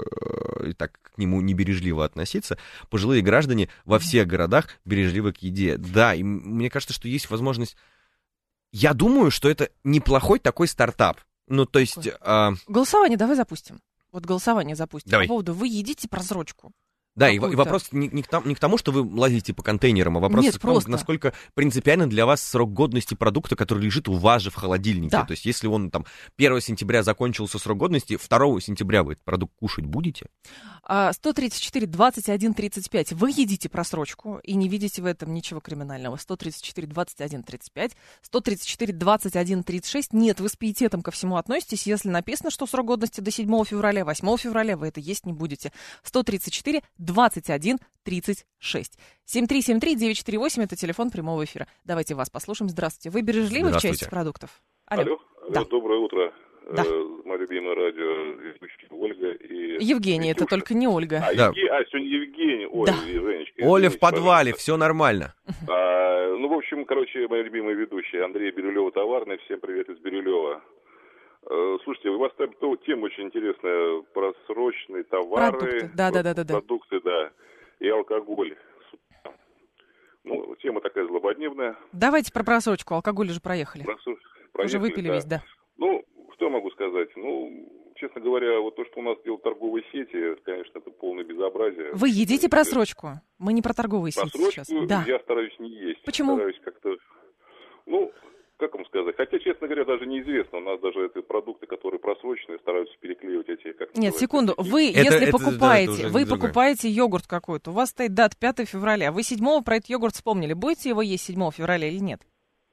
и так к нему небережливо относиться. Пожилые граждане во всех городах бережливы к еде. Да, и мне кажется, что есть возможность... Я думаю, что это неплохой такой стартап. Ну, то есть... А... Голосование давай запустим. Вот голосование запустим. Давай. По поводу, вы едите просрочку? Да, и, и вопрос не, не, к тому, не к тому, что вы лазите по контейнерам, а вопрос Нет, к тому, просто. насколько принципиально для вас срок годности продукта, который лежит у вас же в холодильнике. Да. То есть если он там первого сентября закончился срок годности, второго сентября вы этот продукт кушать будете? сто тридцать четыре двадцать один тридцать пять. Вы едите просрочку и не видите в этом ничего криминального. сто тридцать четыре двадцать один тридцать пять. сто тридцать четыре двадцать один тридцать шесть. Нет, вы с пиететом ко всему относитесь. Если написано, что срок годности до седьмого февраля, восьмого февраля, вы это есть не будете. сто тридцать четыре двадцать один тридцать шесть. семь три семь три девять четыре восемь это телефон прямого эфира. Давайте вас послушаем. Здравствуйте. Вы бережливы в части продуктов? Алло. Алло. Да. Доброе утро. Да. Мое любимое радио, Ольга и... Евгений, это только не Ольга. А, да. Евге... а сегодня Евгений. Ой, да. Женечка. Оля в подвале, пожалуйста. все нормально. А, ну, в общем, короче, мои любимые ведущие. Андрей Бирюлева, Товарный. Всем привет из Бирюлева. Слушайте, у вас там тема очень интересная. Просроченные товары. Продукты. Да, да, да, да, да. Продукты, да. И алкоголь. Ну, тема такая злободневная. Давайте про просрочку. Алкоголь уже проехали. Проср... Уже выпили да. весь, да. Ну, что я могу сказать? Ну, честно говоря, вот то, что у нас делают торговые сети, конечно, это полное безобразие. Вы едите просрочку? Мы не про торговые сети сейчас. Да. Я стараюсь не есть. Почему? Стараюсь как-то... Ну, как вам сказать? Хотя, честно говоря, даже неизвестно. У нас даже это продукты, которые просроченные, стараются переклеивать эти... Как Нет, секунду. Вы, это, если это, покупаете, да, вы покупаете йогурт какой-то, у вас стоит дата пятого февраля, вы седьмого про этот йогурт вспомнили. Будете его есть седьмого февраля или нет?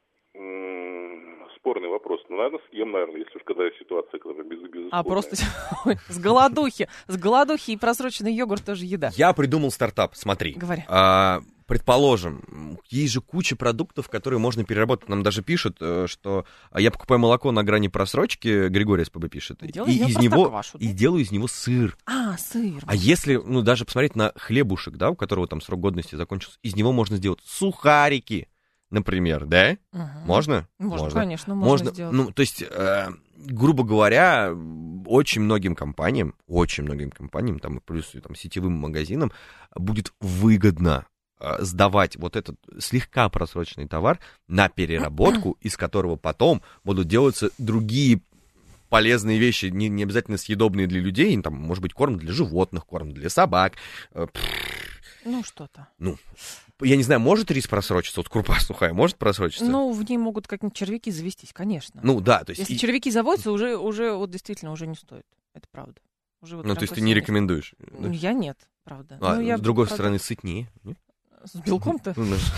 Спорный вопрос. Ну, наверное, съем, наверное, если уж когда ситуация когда без, безысходная. А просто с голодухи. С голодухи и просроченный йогурт тоже еда. Я придумал стартап, смотри. Говори. А, предположим, есть же куча продуктов, которые можно переработать. Нам даже пишут, что я покупаю молоко на грани просрочки, Григорий СПБ пишет, и, из него, квашу, да? и делаю из него сыр. А, сыр. А если, ну, даже посмотреть на хлебушек, да, у которого там срок годности закончился, из него можно сделать сухарики. Например, да? Угу. Можно? Можно, можно, конечно, можно, можно сделать. Ну, то есть, э, грубо говоря, очень многим компаниям, очень многим компаниям, там, плюс там, сетевым магазинам, будет выгодно э, сдавать вот этот слегка просроченный товар на переработку, из которого потом будут делаться другие полезные вещи, не, не обязательно съедобные для людей, там, может быть, корм для животных, корм для собак. Э, ну, что-то. Ну, я не знаю, может рис просрочиться? Вот крупа сухая может просрочиться? Ну, в ней могут как-нибудь червяки завестись, конечно. Ну, да, то есть... Если и... червяки заводятся, уже, уже, вот действительно, уже не стоит. Это правда. Уже вот ну, то есть ты не рекомендуешь? Да? Я нет, правда. А, ну, я с другой правда... стороны, сытнее? Нет? С белком-то?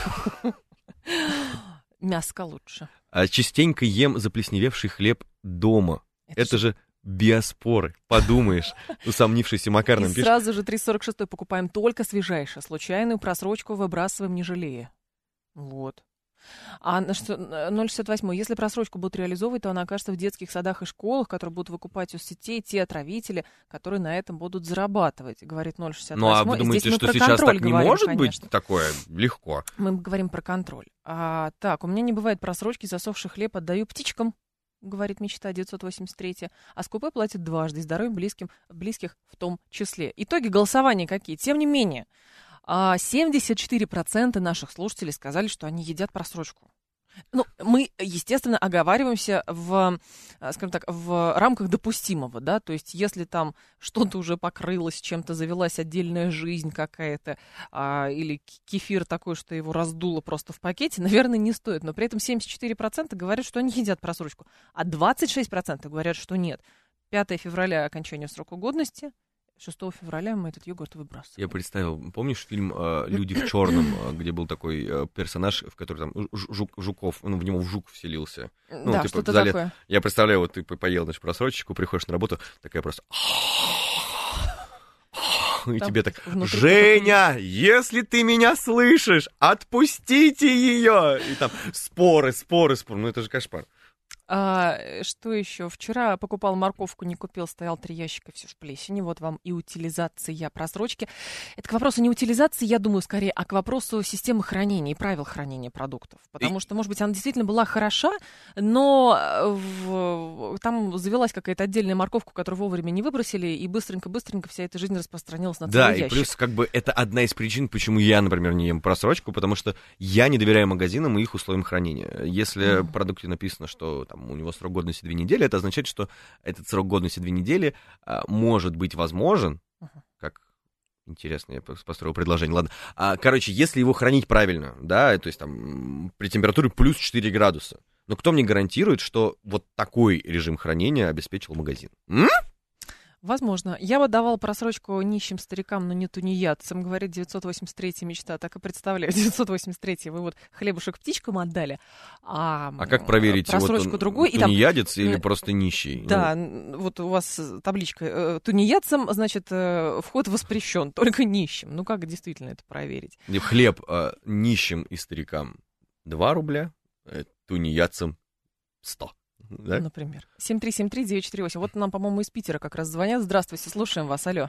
Мяско лучше. А частенько ем заплесневевший хлеб дома. Это, Это же биоспоры. Подумаешь, усомнившийся Макар нам пишет. И сразу же триста сорок шесть покупаем только свежайшее. Случайную просрочку выбрасываем, не жалея. Вот. А ноль шестьдесят восемь. Если просрочку будут реализовывать, то она окажется в детских садах и школах, которые будут выкупать у сетей те отравители, которые на этом будут зарабатывать, говорит ноль шестьдесят восемь. Ну а вы думаете, что сейчас так не говорим, может конечно. быть такое? Легко. Мы говорим про контроль. А, так, у меня не бывает просрочки, засохший хлеб отдаю птичкам, говорит мечта девятьсот восемьдесят три. А скупой платит дважды, и здоровьем близким, близких в том числе. Итоги голосования какие? Тем не менее, семьдесят четыре процента наших слушателей сказали, что они едят просрочку. Ну, мы, естественно, оговариваемся в, скажем так, в рамках допустимого, да, то есть если там что-то уже покрылось, чем-то завелась отдельная жизнь какая-то, а, или кефир такой, что его раздуло просто в пакете, наверное, не стоит, но при этом семьдесят четыре процента говорят, что они едят просрочку, а двадцать шесть процентов говорят, что нет. пятого февраля окончание срока годности, шестого февраля мы этот йогурт выбрасываем. Я представил, помнишь фильм э, «Люди в черном», где был такой э, персонаж, в который там жук, Жуков, ну, в него в жук вселился. Ну, да, типа, что-то залез. такое. Я представляю, вот ты поел, значит, просрочечку, приходишь на работу, такая просто... И там тебе так, Женя, если ты меня слышишь, отпустите ее! И там споры, споры, споры, ну это же кошмар. А, что еще? Вчера покупал морковку, не купил, стоял три ящика, все в плесени. Вот вам и утилизация просрочки. Это к вопросу не утилизации, я думаю, скорее, а к вопросу системы хранения и правил хранения продуктов. Потому и... что, может быть, она действительно была хороша, но в... там завелась какая-то отдельная морковка, которую вовремя не выбросили, и быстренько-быстренько вся эта жизнь распространилась на целый да, ящик. Да, и плюс, как бы, это одна из причин, почему я, например, не ем просрочку, потому что я не доверяю магазинам и их условиям хранения. Если mm. в продукте написано, что там у него срок годности две недели, это означает, что этот срок годности две недели а, может быть возможен, uh-huh. как интересно, я построил предложение, ладно. А, короче, если его хранить правильно, да, то есть там при температуре плюс четыре градуса, но кто мне гарантирует, что вот такой режим хранения обеспечил магазин? М? Возможно. Я бы давала просрочку нищим старикам, но не тунеядцам, говорит девятьсот восемьдесят третья мечта. Так и представляю. девятьсот восемьдесят третий. Вы вот хлебушек птичкам отдали, а, а как проверить, просрочку вот другую? Тунеядец и там... или э, просто нищий? Да, ну... вот у вас табличка. Э, тунеядцам, значит, э, вход воспрещен, только нищим. Ну как действительно это проверить? Хлеб э, нищим и старикам два рубля, э, тунеядцам сто. Да? Например. семь три семь три девять четыре восемь. Вот нам, по-моему, из Питера как раз звонят. Здравствуйте, слушаем вас. Алло.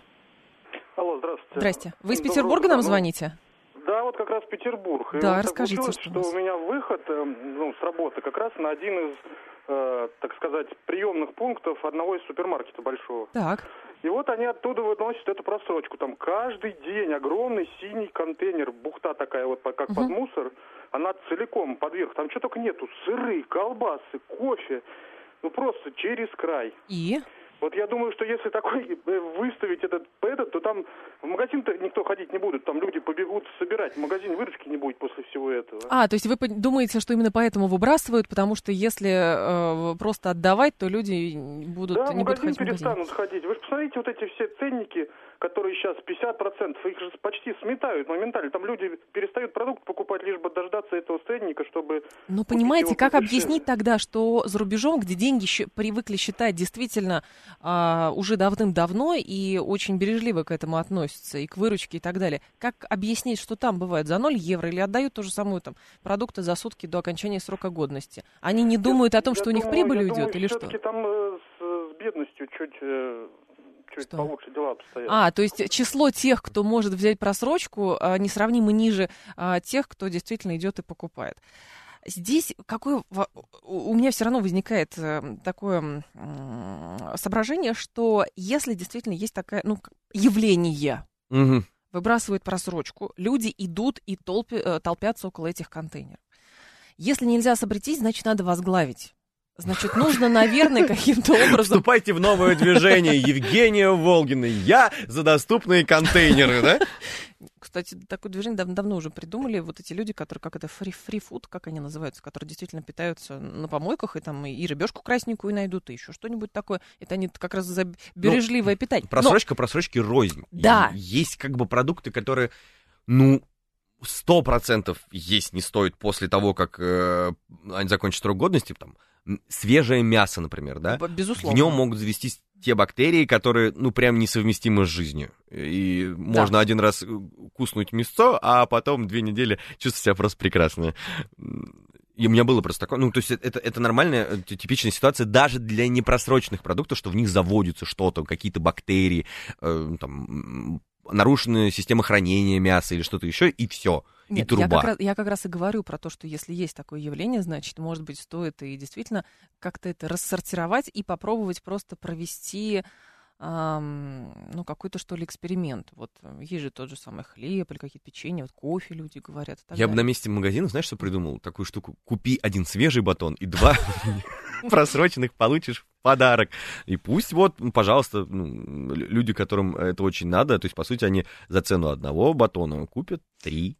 Алло, здравствуйте. Здрасте. Вы из Доброго Петербурга утра. нам звоните? Да, вот как раз Петербург. Да, и расскажите, вот что, что у меня выход ну, с работы как раз на один из, э, так сказать, приемных пунктов одного из супермаркета большого. Так. И вот они оттуда выносят эту просрочку. Там каждый день огромный синий контейнер, бухта такая вот, как угу. под мусор, она целиком подверх. Там что только нету. Сыры, колбасы, кофе. Ну, просто через край. И? Вот я думаю, что если такой выставить этот, этот, то там в магазин-то никто ходить не будет. Там люди побегут собирать. В магазине выручки не будет после всего этого. А, то есть вы думаете, что именно поэтому выбрасывают, потому что если э, просто отдавать, то люди будут, да, не будут ходить в магазин? перестанут ходить. Вы же посмотрите, вот эти все ценники, которые сейчас пятьдесят процентов, их же почти сметают моментально. Там люди перестают продукт покупать, лишь бы дождаться этого ценника, чтобы... Ну, понимаете, как объяснить тогда, что за рубежом, где деньги щ- привыкли считать действительно а, уже давным-давно и очень бережливо к этому относятся, и к выручке и так далее, как объяснить, что там бывает за ноль евро или отдают то же самое там продукты за сутки до окончания срока годности? Они не думают я, о том, что я у них думаю, прибыль я уйдет думаю, или что? Все-таки там э, с, с бедностью чуть... Э... Чуть что? Получше дела обстоят. А, то есть число тех, кто может взять просрочку, несравнимо ниже тех, кто действительно идет и покупает. Здесь какое у меня все равно возникает такое соображение, что если действительно есть такое, ну, явление, угу. выбрасывают просрочку, люди идут и толпи, толпятся около этих контейнеров. Если нельзя сопретить, значит, надо возглавить. Значит, нужно, наверное, каким-то образом... Вступайте в новое движение, Евгения Волгина. Я за доступные контейнеры, да? Кстати, такое движение дав- давно уже придумали. Вот эти люди, которые, как это, фри-фуд, как они называются, которые действительно питаются на помойках, и там и рыбешку красненькую найдут, и еще что-нибудь такое. Это они как раз за бережливое ну, питание. Просрочка, Но... просрочки рознь. Да. И есть как бы продукты, которые, ну... сто процентов есть не стоит после того, как э, они закончат срок годности, там, свежее мясо, например, да? Безусловно. В нем могут завестись те бактерии, которые, ну, прям несовместимы с жизнью. И да. можно один раз куснуть мясцо, а потом две недели чувствовать себя просто прекрасно. И у меня было просто такое, ну, то есть это, это нормальная, типичная ситуация даже для непросроченных продуктов, что в них заводится что-то, какие-то бактерии, э, там, нарушенная система хранения мяса или что-то еще, и все, и труба. Я как, раз, я как раз и говорю про то, что если есть такое явление, значит, может быть, стоит и действительно как-то это рассортировать и попробовать просто провести... ну, какой-то, что ли, эксперимент. Вот есть же тот же самый хлеб или какие-то печенья, вот кофе люди говорят. И так Я далее. бы на месте магазина, знаешь, что придумал? Такую штуку. Купи один свежий батон и два просроченных получишь в подарок. И пусть вот, пожалуйста, люди, которым это очень надо, то есть, по сути, они за цену одного батона купят три.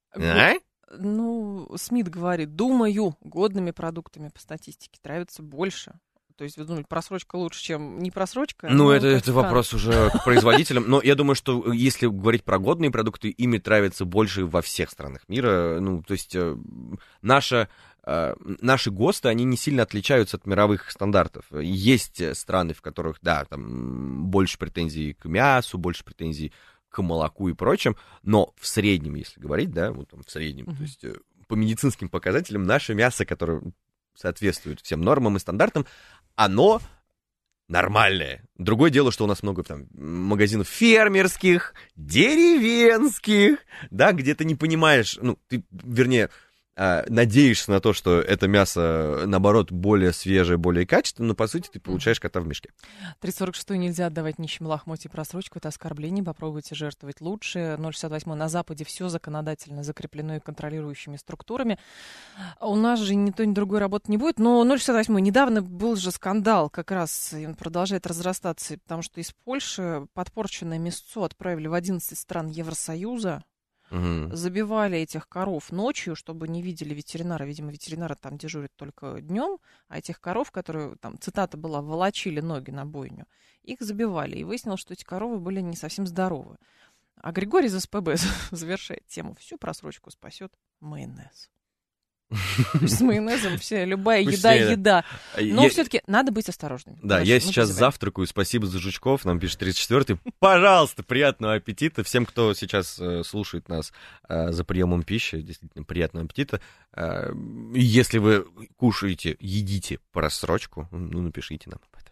Ну, Смит говорит, думаю, годными продуктами по статистике травятся больше. То есть, вы думаете, просрочка лучше, чем не просрочка? Ну, это, это вопрос уже к производителям. Но я думаю, что если говорить про годные продукты, ими травятся больше во всех странах мира. Ну, то есть, наша, наши ГОСТы, они не сильно отличаются от мировых стандартов. Есть страны, в которых, да, там больше претензий к мясу, больше претензий к молоку и прочим, но в среднем, если говорить, да, вот там в среднем, mm-hmm. то есть по медицинским показателям наше мясо, которое соответствует всем нормам и стандартам, оно нормальное. Другое дело, что у нас много там магазинов фермерских, деревенских, да, где ты не понимаешь, ну, ты, вернее, надеешься на то, что это мясо, наоборот, более свежее, более качественное, но, по сути, ты получаешь кота в мешке. триста сорок шесть нельзя отдавать нищим лохмотья просрочку, это оскорбление, попробуйте жертвовать лучше. ноль шестьдесят восемь на Западе все законодательно закреплено и контролирующими структурами. У нас же ни то, ни другой работы не будет, но ноль шестьдесят восемь недавно был же скандал, как раз, и он продолжает разрастаться, потому что из Польши подпорченное мясцо отправили в одиннадцать стран Евросоюза. Угу. Забивали этих коров ночью, чтобы не видели ветеринара. Видимо, ветеринары там дежурят только днем, а этих коров, которые, там, цитата была, волочили ноги на бойню, их забивали. И выяснилось, что эти коровы были не совсем здоровы. А Григорий из СПБ завершает тему. Всю просрочку спасет майонез. С майонезом все, любая еда, еда. Но я... все-таки надо быть осторожными. Да, Хорошо, я сейчас позываем. завтракаю. Спасибо за жучков. Нам пишет тридцать четвёртый. Пожалуйста, приятного аппетита. Всем, кто сейчас э, слушает нас э, за приемом пищи, действительно, приятного аппетита. Э, если вы кушаете, едите по рассрочку, ну, напишите нам об этом.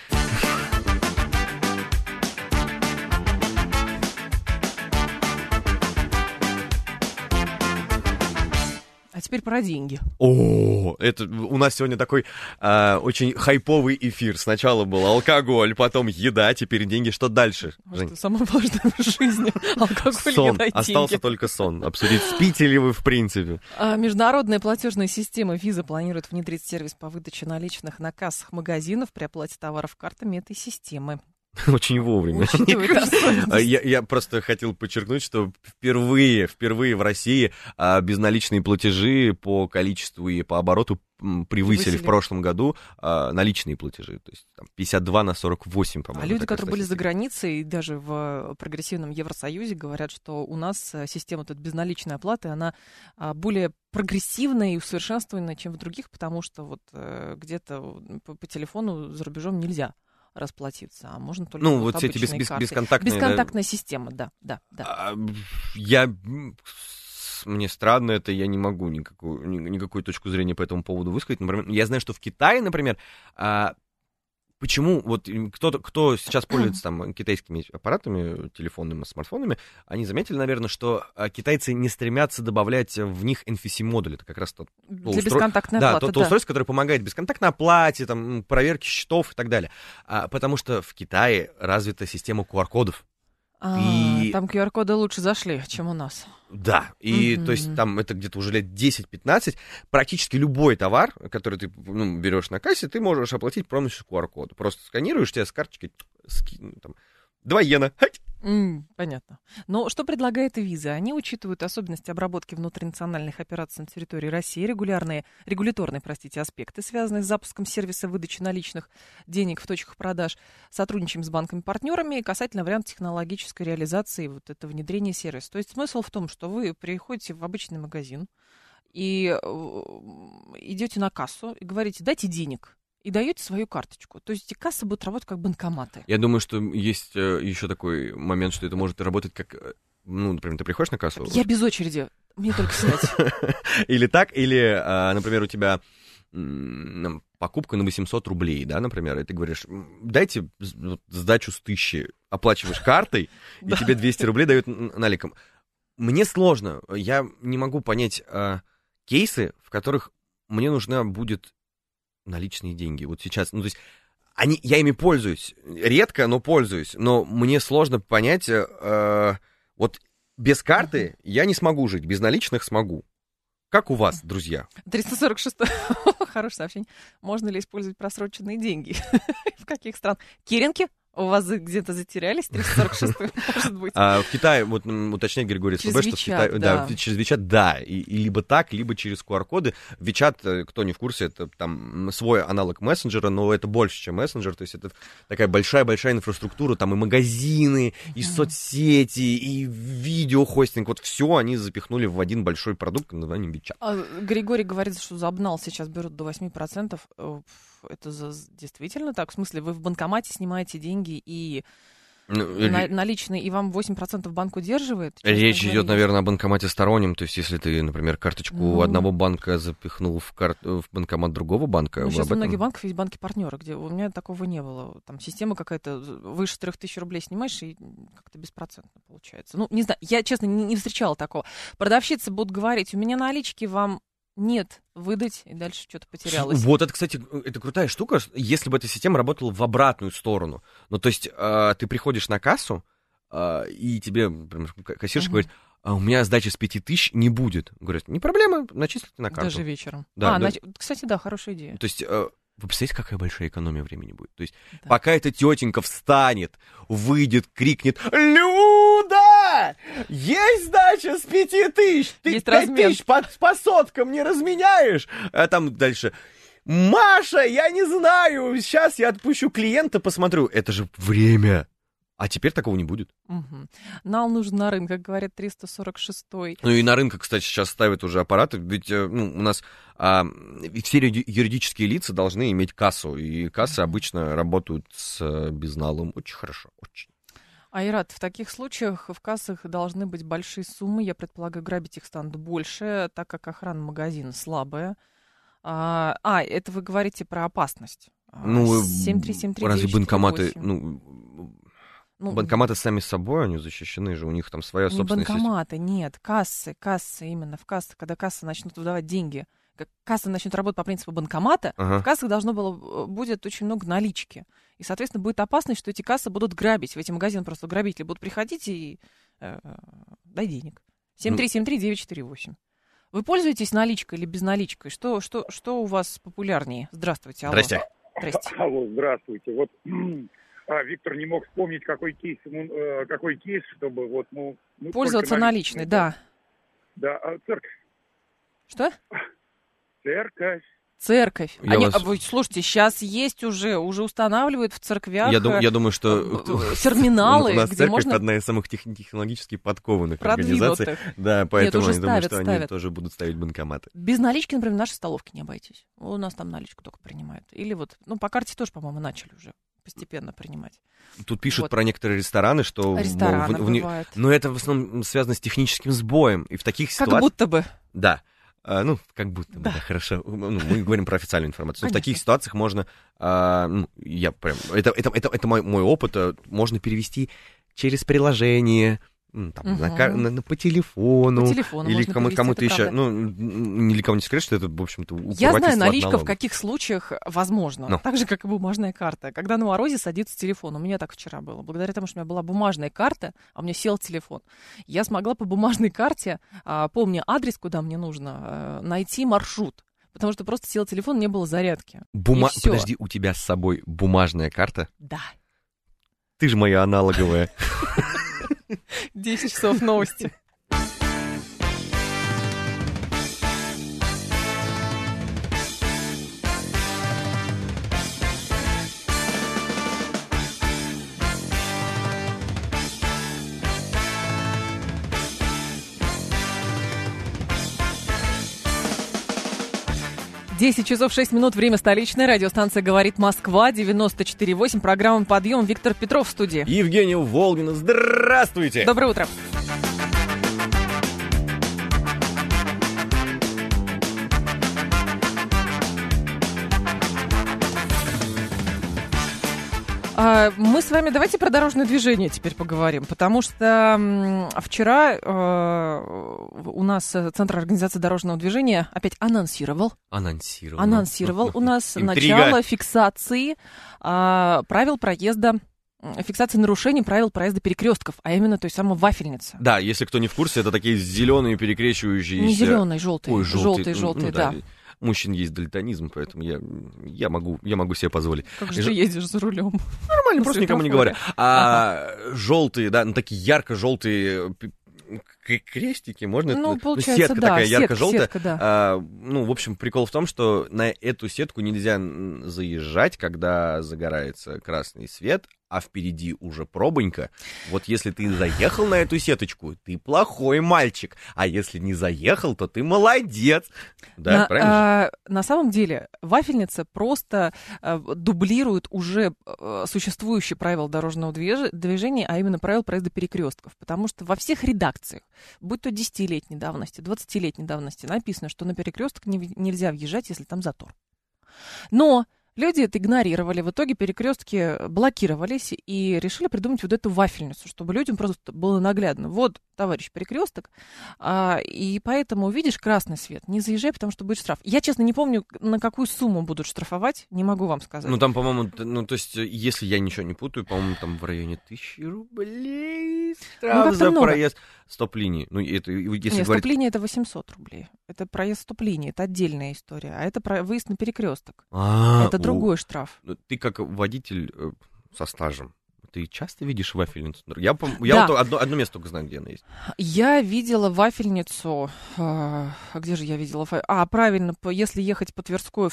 А теперь про деньги. О, это у нас сегодня такой а, очень хайповый эфир. Сначала был алкоголь, потом еда, теперь деньги. Что дальше, Жень? Что самое важное в жизни. Алкоголь, сон. еда и деньги. Остался только сон. Обсудить, спите ли вы в принципе. А, международная платежная система Visa планирует внедрить сервис по выдаче наличных на кассах магазинов при оплате товаров картами этой системы. Очень вовремя. я, я просто хотел подчеркнуть, что впервые, впервые в России а, безналичные платежи по количеству и по обороту м, превысили Высели. в прошлом году а, наличные платежи. То есть там, пятьдесят два на сорок восемь, по-моему. А люди, которые были за границей, даже в прогрессивном Евросоюзе, говорят, что у нас система тут безналичной оплаты, она а, более прогрессивная и усовершенствованная, чем в других, потому что вот а, где-то по, по телефону за рубежом нельзя расплатиться, а можно только ну, вот, вот эти без, без, бесконтактные... Бесконтактная да, система, да, да, да. А, я... Мне странно это, я не могу никакую, никакую точку зрения по этому поводу высказать. Например, я знаю, что в Китае, например, а, почему вот кто-то, кто сейчас пользуется там китайскими аппаратами, телефонными, смартфонами, они заметили, наверное, что китайцы не стремятся добавлять в них эн эф си-модуль. Это как раз тот, Для устро... бесконтактной да, оплаты, то, то да. устройство, которое помогает бесконтактной оплате, там, проверке счетов и так далее. А, потому что в Китае развита система ку ар-кодов. А, и... Там ку ар-коды лучше зашли, чем у нас. Да, и mm-hmm. то есть там это где-то уже лет десять-пятнадцать, практически любой товар, который ты ну, берешь на кассе, ты можешь оплатить с помощью ку ар-кода. Просто сканируешь, тебя с карточкой, там, два иена, Mm, понятно. Но что предлагает Visa? Они учитывают особенности обработки внутринациональных операций на территории России, регулярные, регуляторные, простите, аспекты, связанные с запуском сервиса выдачи наличных денег в точках продаж. Сотрудничаем с банками-партнерами касательно варианта технологической реализации вот этого внедрения сервиса. То есть смысл в том, что вы приходите в обычный магазин и идете на кассу и говорите: дайте денег. И даете свою карточку. То есть касса будет работать как банкоматы. Я думаю, что есть э, еще такой момент, что это может работать как... Ну, например, ты приходишь на кассу... Я без очереди. Мне только снять. Или так, или, например, у тебя покупка на восемьсот рублей, да, например, и ты говоришь: дайте сдачу с тысячи, оплачиваешь картой, и тебе двести рублей дают наликом. Мне сложно. Я не могу понять кейсы, в которых мне нужна будет... наличные деньги. Вот сейчас, ну, то есть, они, я ими пользуюсь. Редко, но пользуюсь. Но мне сложно понять, э, вот без карты я не смогу жить, без наличных смогу. Как у вас, друзья? триста сорок шесть. Хорошее сообщение. Можно ли использовать просроченные деньги? В каких странах? Киренки? У вас где-то затерялись триста сорок шесть, может быть. А в Китае, вот уточняет Григорий СПБ, что в Китае, да. да, через WeChat, да, и, и либо так, либо через ку ар коды. WeChat, кто не в курсе, это там свой аналог мессенджера, но это больше, чем мессенджер, то есть это такая большая-большая инфраструктура, там и магазины, и mm-hmm. соцсети, и видеохостинг, вот все они запихнули в один большой продукт под названием WeChat. А Григорий говорит, что за обнал сейчас берут до восемь процентов. Это за... действительно так? В смысле, вы в банкомате снимаете деньги и ну, на... наличные, и вам восемь процентов банк удерживает? Речь идет, наверное, о банкомате стороннем. То есть, если ты, например, карточку ну... одного банка запихнул в, кар... в банкомат другого банка... Ну, сейчас этом... у многих банков есть банки-партнеры, где у меня такого не было. Там система какая-то, выше трех тысяч рублей снимаешь, и как-то беспроцентно получается. Ну, не знаю, я, честно, не, не встречала такого. Продавщицы будут говорить: у меня налички, вам... нет, выдать, и дальше что-то потерялось. Вот это, кстати, это крутая штука, если бы эта система работала в обратную сторону. Ну, то есть э, ты приходишь на кассу, э, и тебе, например, кассирша uh-huh. говорит: а у меня сдачи с пяти тысяч не будет. Говорят: не проблема, начислите на карту. Даже вечером. Да, а, да. Нач... кстати, да, хорошая идея. То есть... Э, Вы представляете, какая большая экономия времени будет? То есть, да. пока эта тетенька встанет, выйдет, крикнет: Люда! Есть сдача с пяти тысяч! Ты пять тысяч по, по соткам не разменяешь! А там дальше: Маша, я не знаю, сейчас я отпущу клиента, посмотрю. Это же время. А теперь такого не будет. Угу. Нал нужен на рынок, как говорят, триста сорок шестой. Ну и на рынке, кстати, сейчас ставят уже аппараты. Ведь ну, у нас а, все юридические лица должны иметь кассу. И кассы обычно работают с безналом очень хорошо, очень. Айрат, в таких случаях в кассах должны быть большие суммы. Я предполагаю, грабить их станут больше, так как охрана магазина слабая. А, а это вы говорите про опасность. Ну, семь три семь три разве банкоматы... Ну, Ну, банкоматы сами собой, они защищены же, у них там своя не собственная система. Банкоматы, нет, кассы, кассы именно, в кассах, когда кассы начнут выдавать деньги, как касса начнет работать по принципу банкомата, ага. в кассах должно было, будет очень много налички. И, соответственно, будет опасность, что эти кассы будут грабить. В эти магазины просто грабители будут приходить и э, дай денег. семь три семь три девять четыре восемь. Вы пользуетесь наличкой или безналичкой? Что, что, что у вас популярнее? Здравствуйте, алло. Здрасте. Здрасте. Алло, здравствуйте. Вот... А, Виктор не мог вспомнить, какой кейс, э, какой кейс, чтобы вот, ну... ну пользоваться наличной, да. Да, а церковь. Что? Церковь. Церковь. Я Они, вас... а, слушайте, сейчас есть уже, уже устанавливают в церквях я, дум, я думаю, что терминалы, у нас где церковь можно... одна из самых технологически подкованных организаций. Да, поэтому я думаю, что они тоже будут ставить банкоматы. Без налички, например, в нашей столовке не обойтись. У нас там наличку только принимают. Или вот, ну, по карте тоже, по-моему, начали уже постепенно принимать. Тут пишут вот. про некоторые рестораны, что... Рестораны мол, в, бывают. Но это в основном связано с техническим сбоем. И в таких как ситуациях... Как будто бы. Да. А, ну, как будто бы, да, да, хорошо. Ну, мы говорим про официальную информацию. Но в таких ситуациях можно... А, ну, я прям... Это, это, это, это мой, мой опыт. Можно перевести через приложение... Там, угу. на, на, по телефону, по телефону или кому, кому-то еще. Ну, ни для кого не скажешь, что это, в общем-то, я знаю, наличка в каких случаях возможно. Но. Так же, как и бумажная карта. Когда на морозе садится телефон. У меня так вчера было. Благодаря тому, что у меня была бумажная карта, а у меня сел телефон. Я смогла по бумажной карте, помня адрес, куда мне нужно, найти маршрут. Потому что просто сел телефон, не было зарядки. Бума... Подожди, у тебя с собой бумажная карта? Да. Ты же моя аналоговая. десять часов новости. десять часов шесть минут, время столичное. Радиостанция «Говорит Москва», девяносто четыре восемь. Программа «Подъем». Виктор Петров в студии. Евгения Волгина. Здравствуйте. Доброе утро. Мы с вами давайте про дорожное движение теперь поговорим, потому что вчера э, у нас Центр организации дорожного движения опять анонсировал, анонсировал, анонсировал у нас Интрига. начало фиксации э, правил проезда, фиксации нарушений правил проезда перекрестков, а именно той самой вафельницы. Да, если кто не в курсе, это такие зеленые перекрещивающиеся... Не зеленые, желтые. Ой, желтые, желтые, желтые, ну, да. да. У мужчин есть дальтонизм, поэтому я, я, могу, я могу себе позволить. Как же ты ездишь за рулем? Нормально, просто никому не говоря. А ага. желтые, да, ну такие ярко-желтые крестики, можно... Ну, это, получается, ну, сетка да, такая сетка, ярко-желтая. Сетка, да. А, ну, в общем, прикол в том, что на эту сетку нельзя заезжать, когда загорается красный свет, а впереди уже пробонька. Вот если ты заехал на эту сеточку, ты плохой мальчик. А если не заехал, то ты молодец. Да, на, правильно? А, на самом деле, вафельница просто а, дублирует уже а, существующие правила дорожного движ... движения, а именно правила проезда перекрестков. Потому что во всех редакциях, будь то десятилетней давности, двадцатилетней давности, написано, что на перекресток не, нельзя въезжать, если там затор. Но люди это игнорировали, в итоге перекрестки блокировались и решили придумать вот эту вафельницу, чтобы людям просто было наглядно. Вот, товарищ перекресток, а, и поэтому увидишь красный свет, не заезжай, потому что будет штраф. Я, честно, не помню, на какую сумму будут штрафовать, не могу вам сказать. Ну, там, по-моему, ну, то есть, если я ничего не путаю, по-моему, там в районе тысячи рублей штраф ну, за много. проезд стоп-линии. Ну, это, если Нет, говорить... стоп-линия это восемьсот рублей. Это проезд стоп-линии, это отдельная история. А это про... выезд на перекресток. А, это другой о, штраф. Ты как водитель э, со стажем, ты часто видишь вафельницу? Я, по- я Да. вот одно, одно место только знаю, где она есть. Я видела вафельницу. А где же я видела? А, правильно, если ехать по Тверской в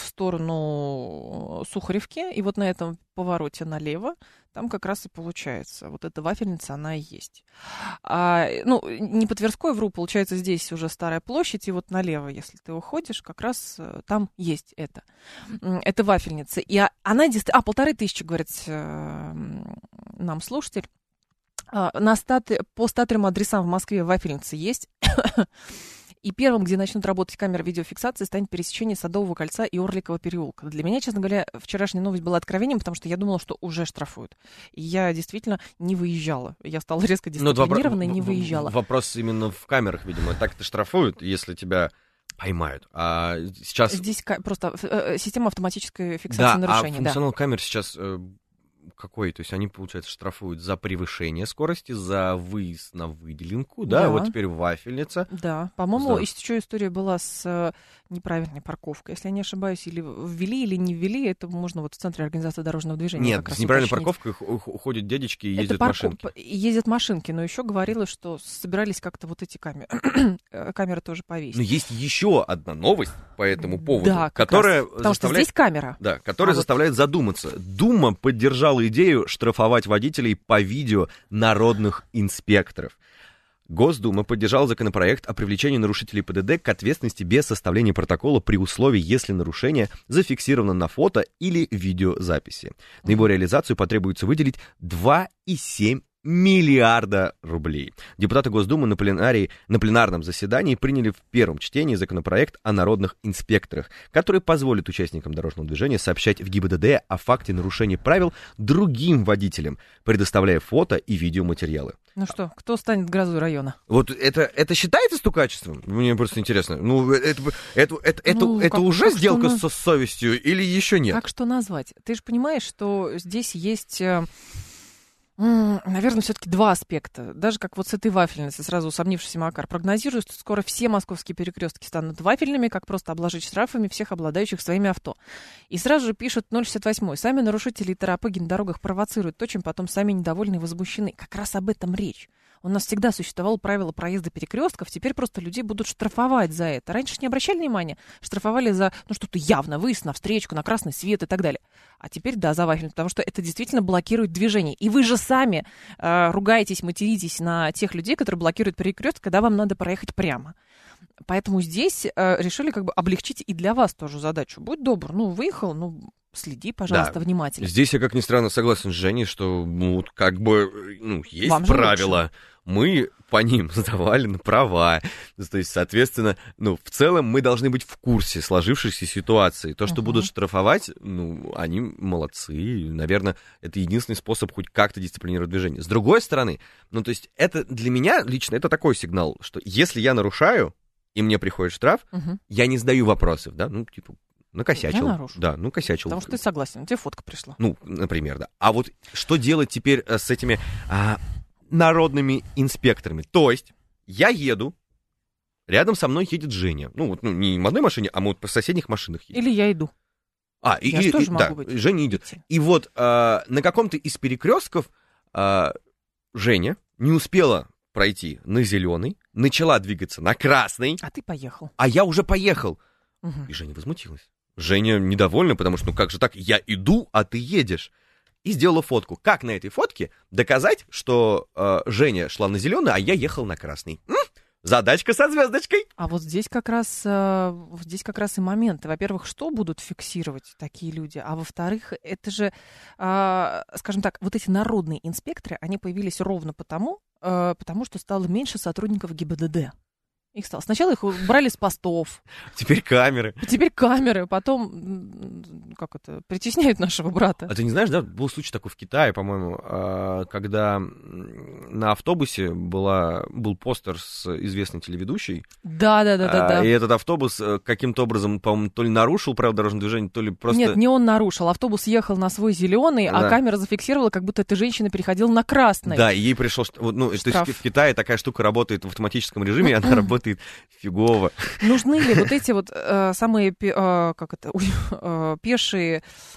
сторону Сухаревки, и вот на этом повороте налево, там как раз и получается. Вот эта вафельница, она и есть. А, ну, не по Тверской, вру, получается, здесь уже Старая площадь, и вот налево, если ты уходишь, как раз там есть это. Это вафельница. И она действительно... А, полторы тысячи, говорит нам слушатель. На статы, по ста трём адресам в Москве вафельницы есть. И первым, где начнут работать камеры видеофиксации, станет пересечение Садового кольца и Орликова переулка. Для меня, честно говоря, вчерашняя новость была откровением, потому что я думала, что уже штрафуют. И я действительно не выезжала. Я стала резко дисциплинированной и не выезжала. Вопрос именно в камерах, видимо. Так-то штрафуют, если тебя поймают. А сейчас... Здесь просто э, система автоматической фиксации да, нарушений. А функционал да. камер сейчас... Э, какой? То есть они, получается, штрафуют за превышение скорости, за выезд на выделенку, да, да. вот теперь вафельница. Да, по-моему, да. еще история была с неправильной парковкой, если я не ошибаюсь, или ввели, или не ввели, это можно вот в Центре организации дорожного движения. Нет, с неправильной парковкой ходят дядечки и ездят парку... машинки. Ездят машинки, но еще говорилось, что собирались как-то вот эти камеры, камеры тоже повесить. Но есть еще одна новость по этому поводу, да, которая раз. Потому заставляет... что здесь камера. Да, которая а заставляет вот... задуматься. Дума поддержала идею штрафовать водителей по видео народных инспекторов. Госдума поддержала законопроект о привлечении нарушителей ПДД к ответственности без составления протокола при условии, если нарушение зафиксировано на фото или видеозаписи. На его реализацию потребуется выделить два и семь миллиарда рублей. Депутаты Госдумы на, пленарии, на пленарном заседании приняли в первом чтении законопроект о народных инспекторах, который позволит участникам дорожного движения сообщать в ГИБДД о факте нарушения правил другим водителям, предоставляя фото и видеоматериалы. Ну что, кто станет грозой района? Вот это, это считается стукачеством? Мне просто интересно. Ну, это, это, это, ну, это, это как, уже как сделка на... со совестью или еще нет? Как что назвать? Ты же понимаешь, что здесь есть... Наверное, все-таки два аспекта. Даже как вот с этой вафельницей, сразу усомнившийся Макар, прогнозирует, что скоро все московские перекрестки станут вафельными, как просто обложить штрафами всех обладающих своими авто. И сразу же пишут ноль шестьдесят восемь. Сами нарушители и торопыги на дорогах провоцируют то, чем потом сами недовольны и возмущены. Как раз об этом речь. У нас всегда существовало правило проезда перекрестков, теперь просто людей будут штрафовать за это. Раньше не обращали внимания, штрафовали за, ну, что-то явно, выезд на встречку, на красный свет и так далее. А теперь, да, за вафель, потому что это действительно блокирует движение. И вы же сами э, ругаетесь, материтесь на тех людей, которые блокируют перекресток, когда вам надо проехать прямо. Поэтому здесь э, решили как бы облегчить и для вас тоже задачу. Будь добр, ну, выехал, ну, следи, пожалуйста, да. внимательно. Здесь я, как ни странно, согласен с Женей, что, ну, как бы, ну, есть Вам же правила, лучше. Мы по ним сдавали на права. То есть, соответственно, ну, в целом мы должны быть в курсе сложившейся ситуации. То, что uh-huh. будут штрафовать, ну, они молодцы. Наверное, это единственный способ хоть как-то дисциплинировать движение. С другой стороны, ну, то есть, это для меня лично, это такой сигнал, что если я нарушаю, и мне приходит штраф, uh-huh. я не задаю вопросов, да, ну, типа, накосячил. Да, ну, косячил. Потому что ты согласен, тебе фотка пришла. Ну, например, да. А вот что делать теперь с этими а, народными инспекторами? То есть я еду, рядом со мной едет Женя. Ну, вот, ну, не в одной машине, а мы вот по соседних машинах едем. Или я иду. А, я и, тоже и, могу да, быть. Женя идет. Идти. И вот а, на каком-то из перекрестков а, Женя не успела пройти на зеленый, начала двигаться на красный. А ты поехал. А я уже поехал. Угу. И Женя возмутилась. Женя недовольна, потому что, ну как же так, я иду, а ты едешь. И сделала фотку. Как на этой фотке доказать, что э, Женя шла на зеленый, а я ехал на красный? М? Задачка со звездочкой. А вот здесь как раз, э, здесь как раз и моменты. Во-первых, что будут фиксировать такие люди? А во-вторых, это же, э, скажем так, вот эти народные инспекторы, они появились ровно потому, э, потому что стало меньше сотрудников ГИБДД. Их стало. Сначала их брали с постов. Теперь камеры. Теперь камеры. Потом, как это, притесняют нашего брата. А ты не знаешь, да, был случай такой в Китае, по-моему, когда на автобусе была, был постер с известной телеведущей. Да, да, да, да, да. И этот автобус каким-то образом, по-моему, то ли нарушил правила дорожного движения, то ли просто... Нет, не он нарушил. Автобус ехал на свой зеленый, да. А камера зафиксировала, как будто эта женщина переходила на красный. Да, и ей пришел... Ну, штраф. То есть в Китае такая штука работает в автоматическом режиме, и она работает фигово. Нужны ли вот эти вот э, самые, э, как это, э, пешие,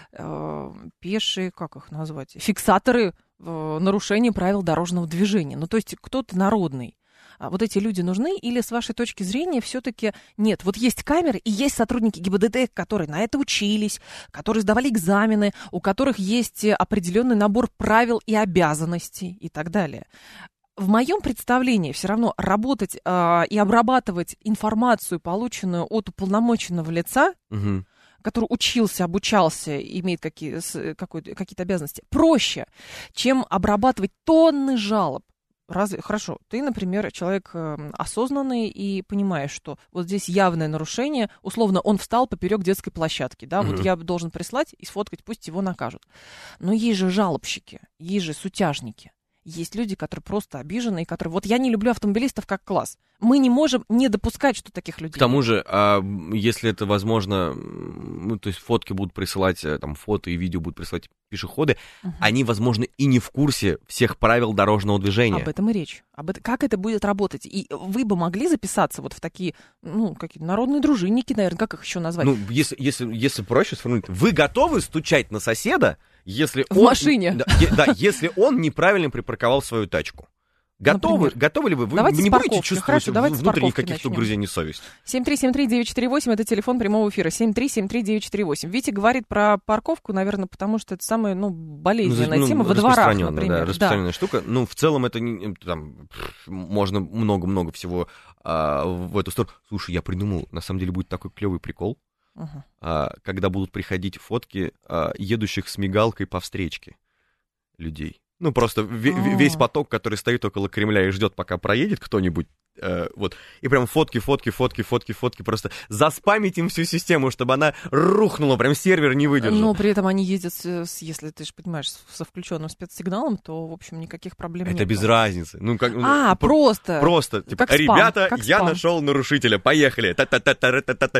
э, пешие, как их назвать, фиксаторы э, нарушения правил дорожного движения? Ну, то есть кто-то народный. Вот эти люди нужны, или с вашей точки зрения все-таки нет? Вот есть камеры и есть сотрудники ГИБДД, которые на это учились, которые сдавали экзамены, у которых есть определенный набор правил и обязанностей и так далее. В моем представлении все равно работать э, и обрабатывать информацию, полученную от уполномоченного лица, угу. который учился, обучался, имеет какие, какие-то обязанности, проще, чем обрабатывать тонны жалоб. Разве? Хорошо, ты, например, человек э, осознанный и понимаешь, что вот здесь явное нарушение, условно, он встал поперек детской площадки, да, угу. вот я должен прислать и сфоткать, пусть его накажут. Но есть же жалобщики, есть же сутяжники. Есть люди, которые просто обижены, и которые... Вот я не люблю автомобилистов как класс. Мы не можем не допускать, что таких людей... К тому же, а, если это возможно, ну, то есть фотки будут присылать, там, фото и видео будут присылать пешеходы, угу. они, возможно, и не в курсе всех правил дорожного движения. Об этом и речь. Об этом, как это будет работать? И вы бы могли записаться вот в такие, ну, какие-то народные дружинники, наверное, как их еще назвать? Ну, если, если, если проще сформулировать. Вы готовы стучать на соседа, если в он, машине. Да, е, да, если он неправильно припарковал свою тачку. Готовы, готовы ли вы? Вы давайте не будете чувствовать Хорошо, внутренних каких-то угрызений совести? семь три семь три девять четыре восемь, это телефон прямого эфира. семь три семь три девять четыре восемь. Витя говорит про парковку, наверное, потому что это самая, ну, болезненная ну, тема ну, во дворах, например. Да, распространенная да. штука. Ну, в целом это не, там, можно много-много всего а, в эту сторону. Слушай, я придумал, на самом деле будет такой клевый прикол, uh-huh. а, когда будут приходить фотки а, едущих с мигалкой по встречке людей. Ну, просто в- весь поток, который стоит около Кремля и ждет, пока проедет кто-нибудь, э, вот, и прям фотки, фотки, фотки, фотки, фотки, просто заспамить им всю систему, чтобы она рухнула, прям сервер не выдержал. Но при этом они ездят, с, если ты же понимаешь, со включенным спецсигналом, то, в общем, никаких проблем нет. Это без разницы. Ну, как, а, ну, просто. Просто, типа, как ребята, спам, я спам. нашел нарушителя, поехали. Та-та-та-та-та-та-та.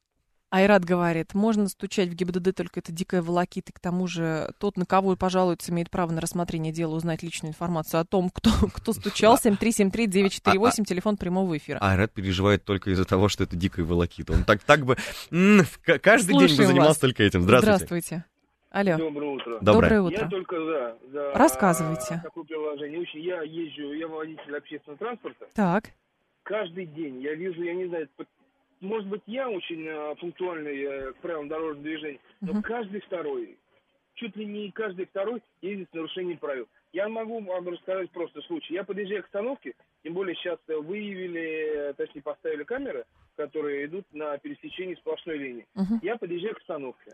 Айрат говорит, можно стучать в ГИБДД, только это дикая волокита. К тому же тот, на кого пожалуется, имеет право на рассмотрение дела, узнать личную информацию о том, кто, кто стучал. семь три семь три девять четыре восемь, телефон прямого эфира. Айрат переживает только из-за того, что это дикая волокита. Он так, так бы м- каждый Слушаем день бы занимался вас. только этим. Здравствуйте. Здравствуйте. Алло. Доброе утро. Доброе утро. Я только за. за Рассказывайте. Такое приложение. Очень, я езжу, я водитель общественного транспорта. Так. Каждый день я вижу, я не знаю, может быть, я очень э, пунктуальный э, к правилам дорожного движения, но uh-huh. каждый второй, чуть ли не каждый второй ездит с нарушением правил. Я могу вам рассказать просто случай. Я подъезжаю к остановке, тем более сейчас выявили, точнее поставили камеры, которые идут на пересечении сплошной линии. Uh-huh. Я подъезжаю к остановке.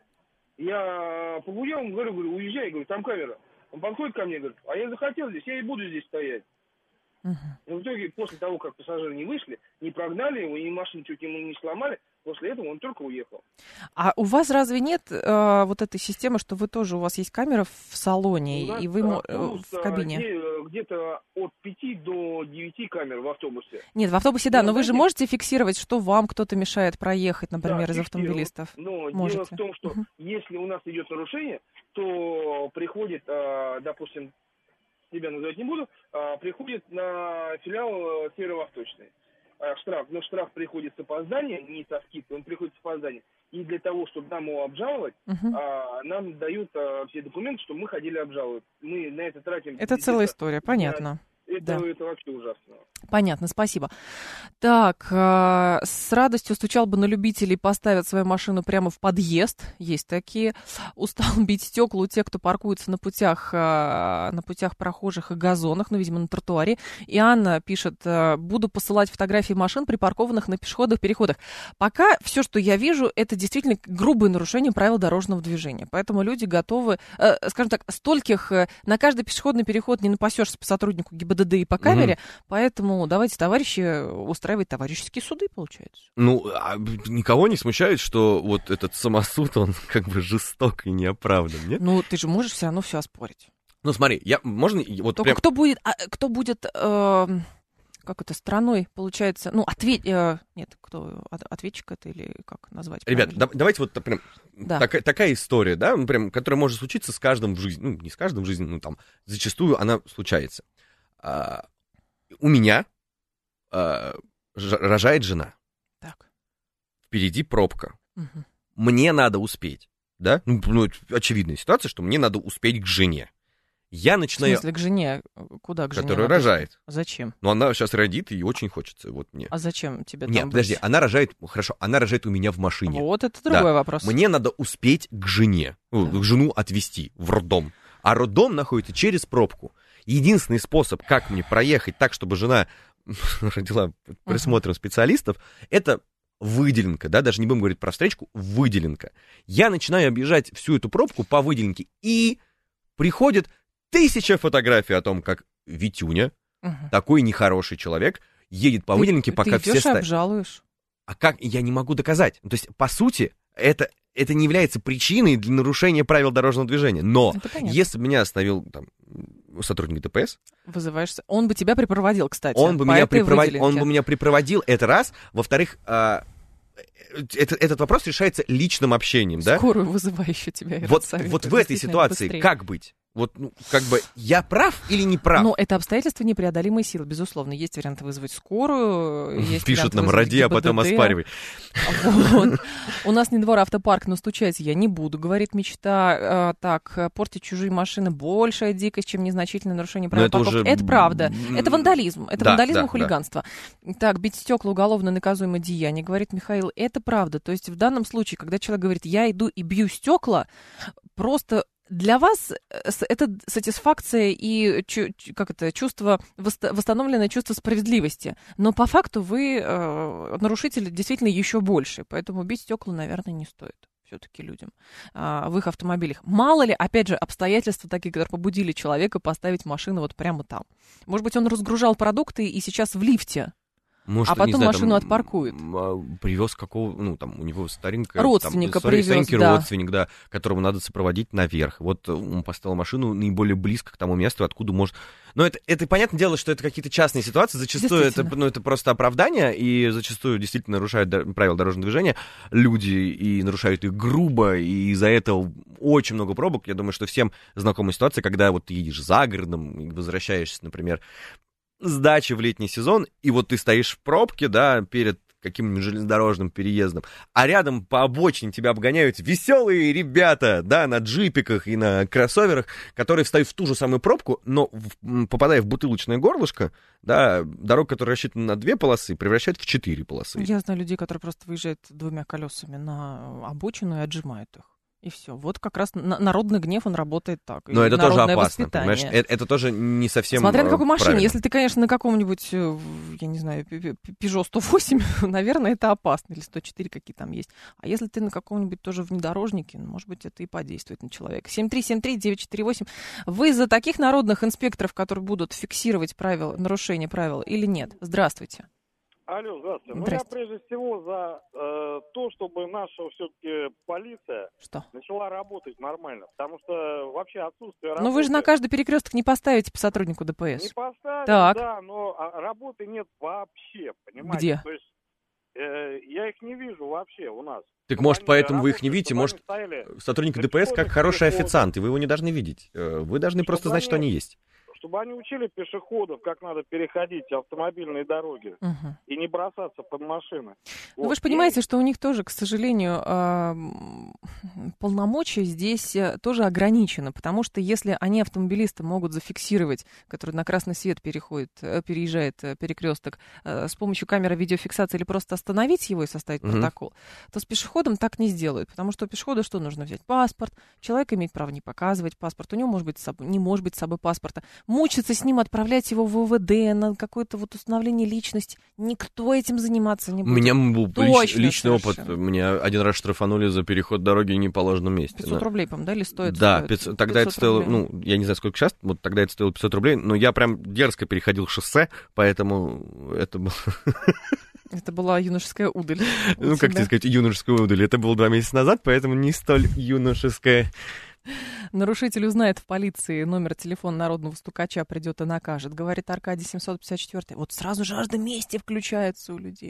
Я погулял, говорю, говорю, уезжай, говорю, там камера. Он подходит ко мне, говорит, а я захотел здесь, я и буду здесь стоять. Uh-huh. Но в итоге, после того, как пассажиры не вышли, не прогнали его, и машину чуть ему не сломали, после этого он только уехал. А у вас разве нет э, вот этой системы, что вы тоже, у вас есть камера в салоне, и вы э, в кабине? Где-то от пяти до девяти камер в автобусе. Нет, в автобусе, да, но, но вы же можете фиксировать, что вам кто-то мешает проехать, например, да, из автомобилистов? Но можете. Дело в том, что uh-huh. если у нас идет нарушение, то приходит, э, допустим, тебя называть не буду, а, приходит на филиал Северо-Восточный. А, штраф, но штраф приходит с опозданием, не со скидкой, он приходит с опозданием. И для того, чтобы нам его обжаловать, uh-huh. а, нам дают а, все документы, что мы ходили обжаловать. Мы на это тратим... Это целая история, понятно. Это, да. это вообще ужасно. Понятно, спасибо. Так, э, с радостью стучал бы на любителей, поставят свою машину прямо в подъезд. Есть такие. Устал бить стекла у тех, кто паркуется на путях, э, на путях прохожих и газонах, ну, видимо, на тротуаре. И Анна пишет, э, буду посылать фотографии машин, припаркованных на пешеходных переходах. Пока все, что я вижу, это действительно грубое нарушение правил дорожного движения. Поэтому люди готовы, э, скажем так, стольких, э, на каждый пешеходный переход не напасешься по сотруднику ГИБДД и по камере, mm-hmm. поэтому давайте, товарищи, устраивать товарищеские суды, получается. Ну, а никого не смущает, что вот этот самосуд, он как бы жесток и неоправдан, нет? Ну, ты же можешь все равно все оспорить. Ну, смотри, я, можно... Вот только прям... кто будет, а, кто будет, э, как это, страной, получается, ну, ответ... Э, нет, кто, ответчик это или как назвать? Ребят, да, давайте вот прям... Да. Так, такая история, да, ну, прям, которая может случиться с каждым в жизни, ну, не с каждым в жизни, ну, там, зачастую она случается. Uh, у меня uh, ж- рожает жена. Так. Впереди пробка. Угу. Мне надо успеть. Да? Ну, ну, очевидная ситуация, что мне надо успеть к жене. Я начинаю... В смысле, к жене? Куда к жене? Которая рожает. Зачем? Ну, она сейчас родит, и очень хочется. Вот мне. А зачем тебе там Нет, быть? Подожди, она рожает... Хорошо, она рожает у меня в машине. Вот это другой да. вопрос. Мне надо успеть к жене. Да. Жену отвезти в роддом. А роддом находится через пробку. Единственный способ, как мне проехать так, чтобы жена родила присмотром uh-huh. специалистов, это выделенка, да, даже не будем говорить про встречку, выделенка. Я начинаю объезжать всю эту пробку по выделенке, и приходит тысяча фотографий о том, как Витюня, uh-huh. такой нехороший человек, едет по ты, выделенке, пока ты все стоят. Ты обжалуешь. А как? Я не могу доказать. То есть, по сути, это... это не является причиной для нарушения правил дорожного движения. Но если бы меня остановил там, сотрудник ДПС... Вызываешься. Он бы тебя припроводил, кстати. Он бы, меня, припровод... он бы меня припроводил, это раз. Во-вторых, а... это, этот вопрос решается личным общением. Скорую да? вызываю еще тебя. Вот, вот в этой ситуации быстрее. Как быть? Вот, ну, как бы, я прав или не прав? Ну, это обстоятельства непреодолимой силы, безусловно. Есть варианты вызвать скорую. Есть Пишут нам, роди, а потом оспаривай. Вот. У нас не двор, а автопарк, но стучать я не буду, говорит мечта. Так, портить чужие машины — большая дикость, чем незначительное нарушение правил парковки. Это, уже... это правда. Это вандализм. Это да, вандализм да, и хулиганство. Да. Так, бить стекла — уголовно наказуемое деяние, говорит Михаил. Это правда. То есть в данном случае, когда человек говорит, я иду и бью стекла, просто... Для вас это сатисфакция и как это, чувство, восстановленное чувство справедливости. Но по факту вы э, нарушитель действительно еще больше. Поэтому бить стекла, наверное, не стоит все-таки людям э, в их автомобилях. Мало ли, опять же, обстоятельства такие, которые побудили человека поставить машину вот прямо там. Может быть, он разгружал продукты и сейчас в лифте. Может, а потом знаю, машину там, отпаркует. Привез какого, ну, там, у него старенькая... Родственника там, привез, старенький да. родственник, да, которому надо сопроводить наверх. Вот он поставил машину наиболее близко к тому месту, откуда может... Но это, это понятное дело, что это какие-то частные ситуации, зачастую это, ну, это просто оправдание, и зачастую действительно нарушают правила дорожного движения люди, и нарушают их грубо, и из-за этого очень много пробок. Я думаю, что всем знакома ситуация, когда вот ты едешь за городом и возвращаешься, например, с дачи в летний сезон, и вот ты стоишь в пробке, да, перед каким-нибудь железнодорожным переездом, а рядом по обочине тебя обгоняют веселые ребята, да, на джипиках и на кроссоверах, которые встают в ту же самую пробку, но в, попадая в бутылочное горлышко, да, дорога, которая рассчитана на две полосы, превращает в четыре полосы. Я знаю людей, которые просто выезжают двумя колесами на обочину и отжимают их. И все. Вот как раз на- народный гнев, он работает так. Но это тоже опасно, воспитание. понимаешь? Это, это тоже не совсем Смотря на какой машине. правильно. Если ты, конечно, на каком-нибудь, я не знаю, Peugeot сто восемь, наверное, это опасно. Или сто четыре, какие там есть. А если ты на каком-нибудь тоже внедорожнике, ну, может быть, это и подействует на человека. семь три семь три девять четыре восемь. Вы за таких народных инспекторов, которые будут фиксировать правила, нарушение правил или нет? Здравствуйте. Алло, здравствуйте. Ну, я прежде всего за э, то, чтобы наша все-таки полиция что? начала работать нормально. Потому что вообще отсутствие работы... Ну вы же на каждый перекресток не поставите по сотруднику ДПС. Не поставим, так. да, но работы нет вообще, понимаете? Где? То есть э, я их не вижу вообще у нас. Так, чтобы может, они поэтому вы их работали, не видите, чтобы может, они стояли сотрудник на ДПС как пешеходных хороший переходах. официант, и вы его не должны видеть. Вы должны Чтобы просто знать, они- что они есть. Чтобы они учили пешеходов, как надо переходить автомобильные дороги Мгм. и не бросаться под машины. Ну, Вот. вы же понимаете, что у них тоже, к сожалению, а, м, полномочия здесь э, тоже ограничены, потому что если они, автомобилисты, могут зафиксировать, который на красный свет переходит, э, переезжает э, перекресток, э, с помощью камеры видеофиксации или просто остановить его и составить Мгм. протокол, то с пешеходом так не сделают, потому что у пешехода что нужно взять? Паспорт. Человек имеет право не показывать паспорт, у него может быть с собой, не может быть с собой паспорта. Мучиться с ним, отправлять его в ВВД на какое-то вот установление личности. Никто этим заниматься не У будет. меня был лич- Точно, личный опыт. совершенно. Меня один раз штрафанули за переход дороги в неположенном месте. пятьсот Да. рублей, по-моему, да, или стоит? Да, стоит? пятьсот тогда это пятьсот стоило, рублей. ну, я не знаю, сколько сейчас, вот тогда это стоило пятьсот рублей, но я прям дерзко переходил шоссе, поэтому это было... Это была юношеская удаль. у Ну, как тебя. тебе сказать, юношеская удаль. Это было два месяца назад, поэтому не столь юношеская. Нарушитель узнает в полиции номер телефона народного стукача, придет и накажет. Говорит Аркадий семьсот пятьдесят четыре. Вот сразу жажда мести включается у людей.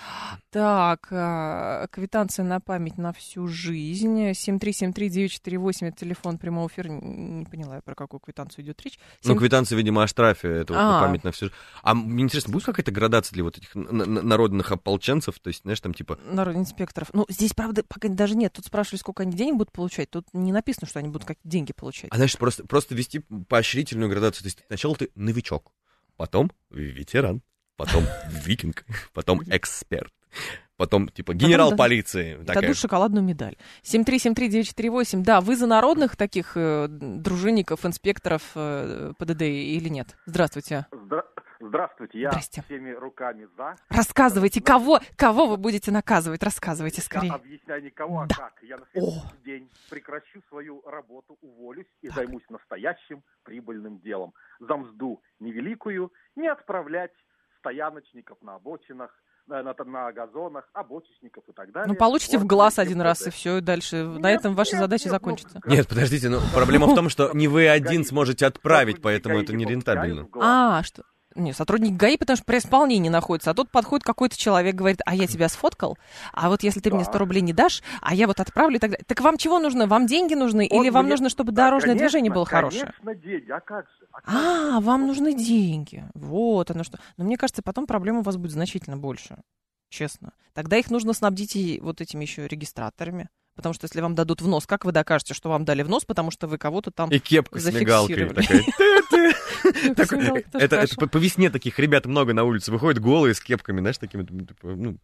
Так, а, квитанция на память на всю жизнь. семь три семь три девять четыре восемь, это телефон прямого эфира. Не поняла я, про какую квитанцию идет речь. Ну, Семь- квитанция, видимо, о штрафе, это вот А. память на всю жизнь. А мне интересно, будет какая-то градация для вот этих н- н- народных ополченцев? То есть, знаешь, там типа... Народных инспекторов. Ну, здесь, правда, пока даже нет. Тут спрашивали, сколько они денег будут получать. Тут не написано, что они будут как деньги получать. А знаешь, просто, просто вести поощрительную градацию. То есть сначала ты новичок, потом ветеран, потом викинг, потом эксперт, потом типа генерал да- полиции. И такая. дадут шоколадную медаль. семь три семь три девять четыре восемь. Да, вы за народных таких э, дружинников, инспекторов э, ПДД или нет? Здравствуйте. Здра- Здравствуйте, я Здрасте. всеми руками за. Рассказывайте, кого, кого вы будете наказывать? Рассказывайте скорее. Я объясняю никого, а Да. как. Я на следующий день прекращу свою работу, уволюсь и займусь настоящим прибыльным делом. За мзду невеликую не отправлять стояночников на обочинах, на, на, на газонах, обочечников и так далее. Ну, получите в Вот глаз эти один раз, и МВД. все, и дальше. На этом ваша задача закончится. Нет, подождите, ну проблема в том, что не вы один сможете отправить, поэтому это не рентабельно. А, что? Не, сотрудник ГАИ, потому что при исполнении находится, а тут подходит какой-то человек, говорит, а я тебя сфоткал, а вот если ты мне сто рублей не дашь, а я вот отправлю и так далее. Так вам чего нужно? Вам деньги нужны? Он Или вам мне- нужно, чтобы Да, дорожное конечно, движение было хорошее? Конечно, деньги, а как же? А как А, вам нужны деньги. Вот оно что. Но мне кажется, потом проблем у вас будет значительно больше. Честно. Тогда их нужно снабдить и вот этими еще регистраторами. Потому что если вам дадут в нос, как вы докажете, что вам дали в нос, потому что вы кого-то там И кепка с мигалкой такая. зафиксировали? Так, Смело, тоже Это это хорошо. по по весне таких ребят много на улице выходят голые с кепками, знаешь, такими, типа, ну,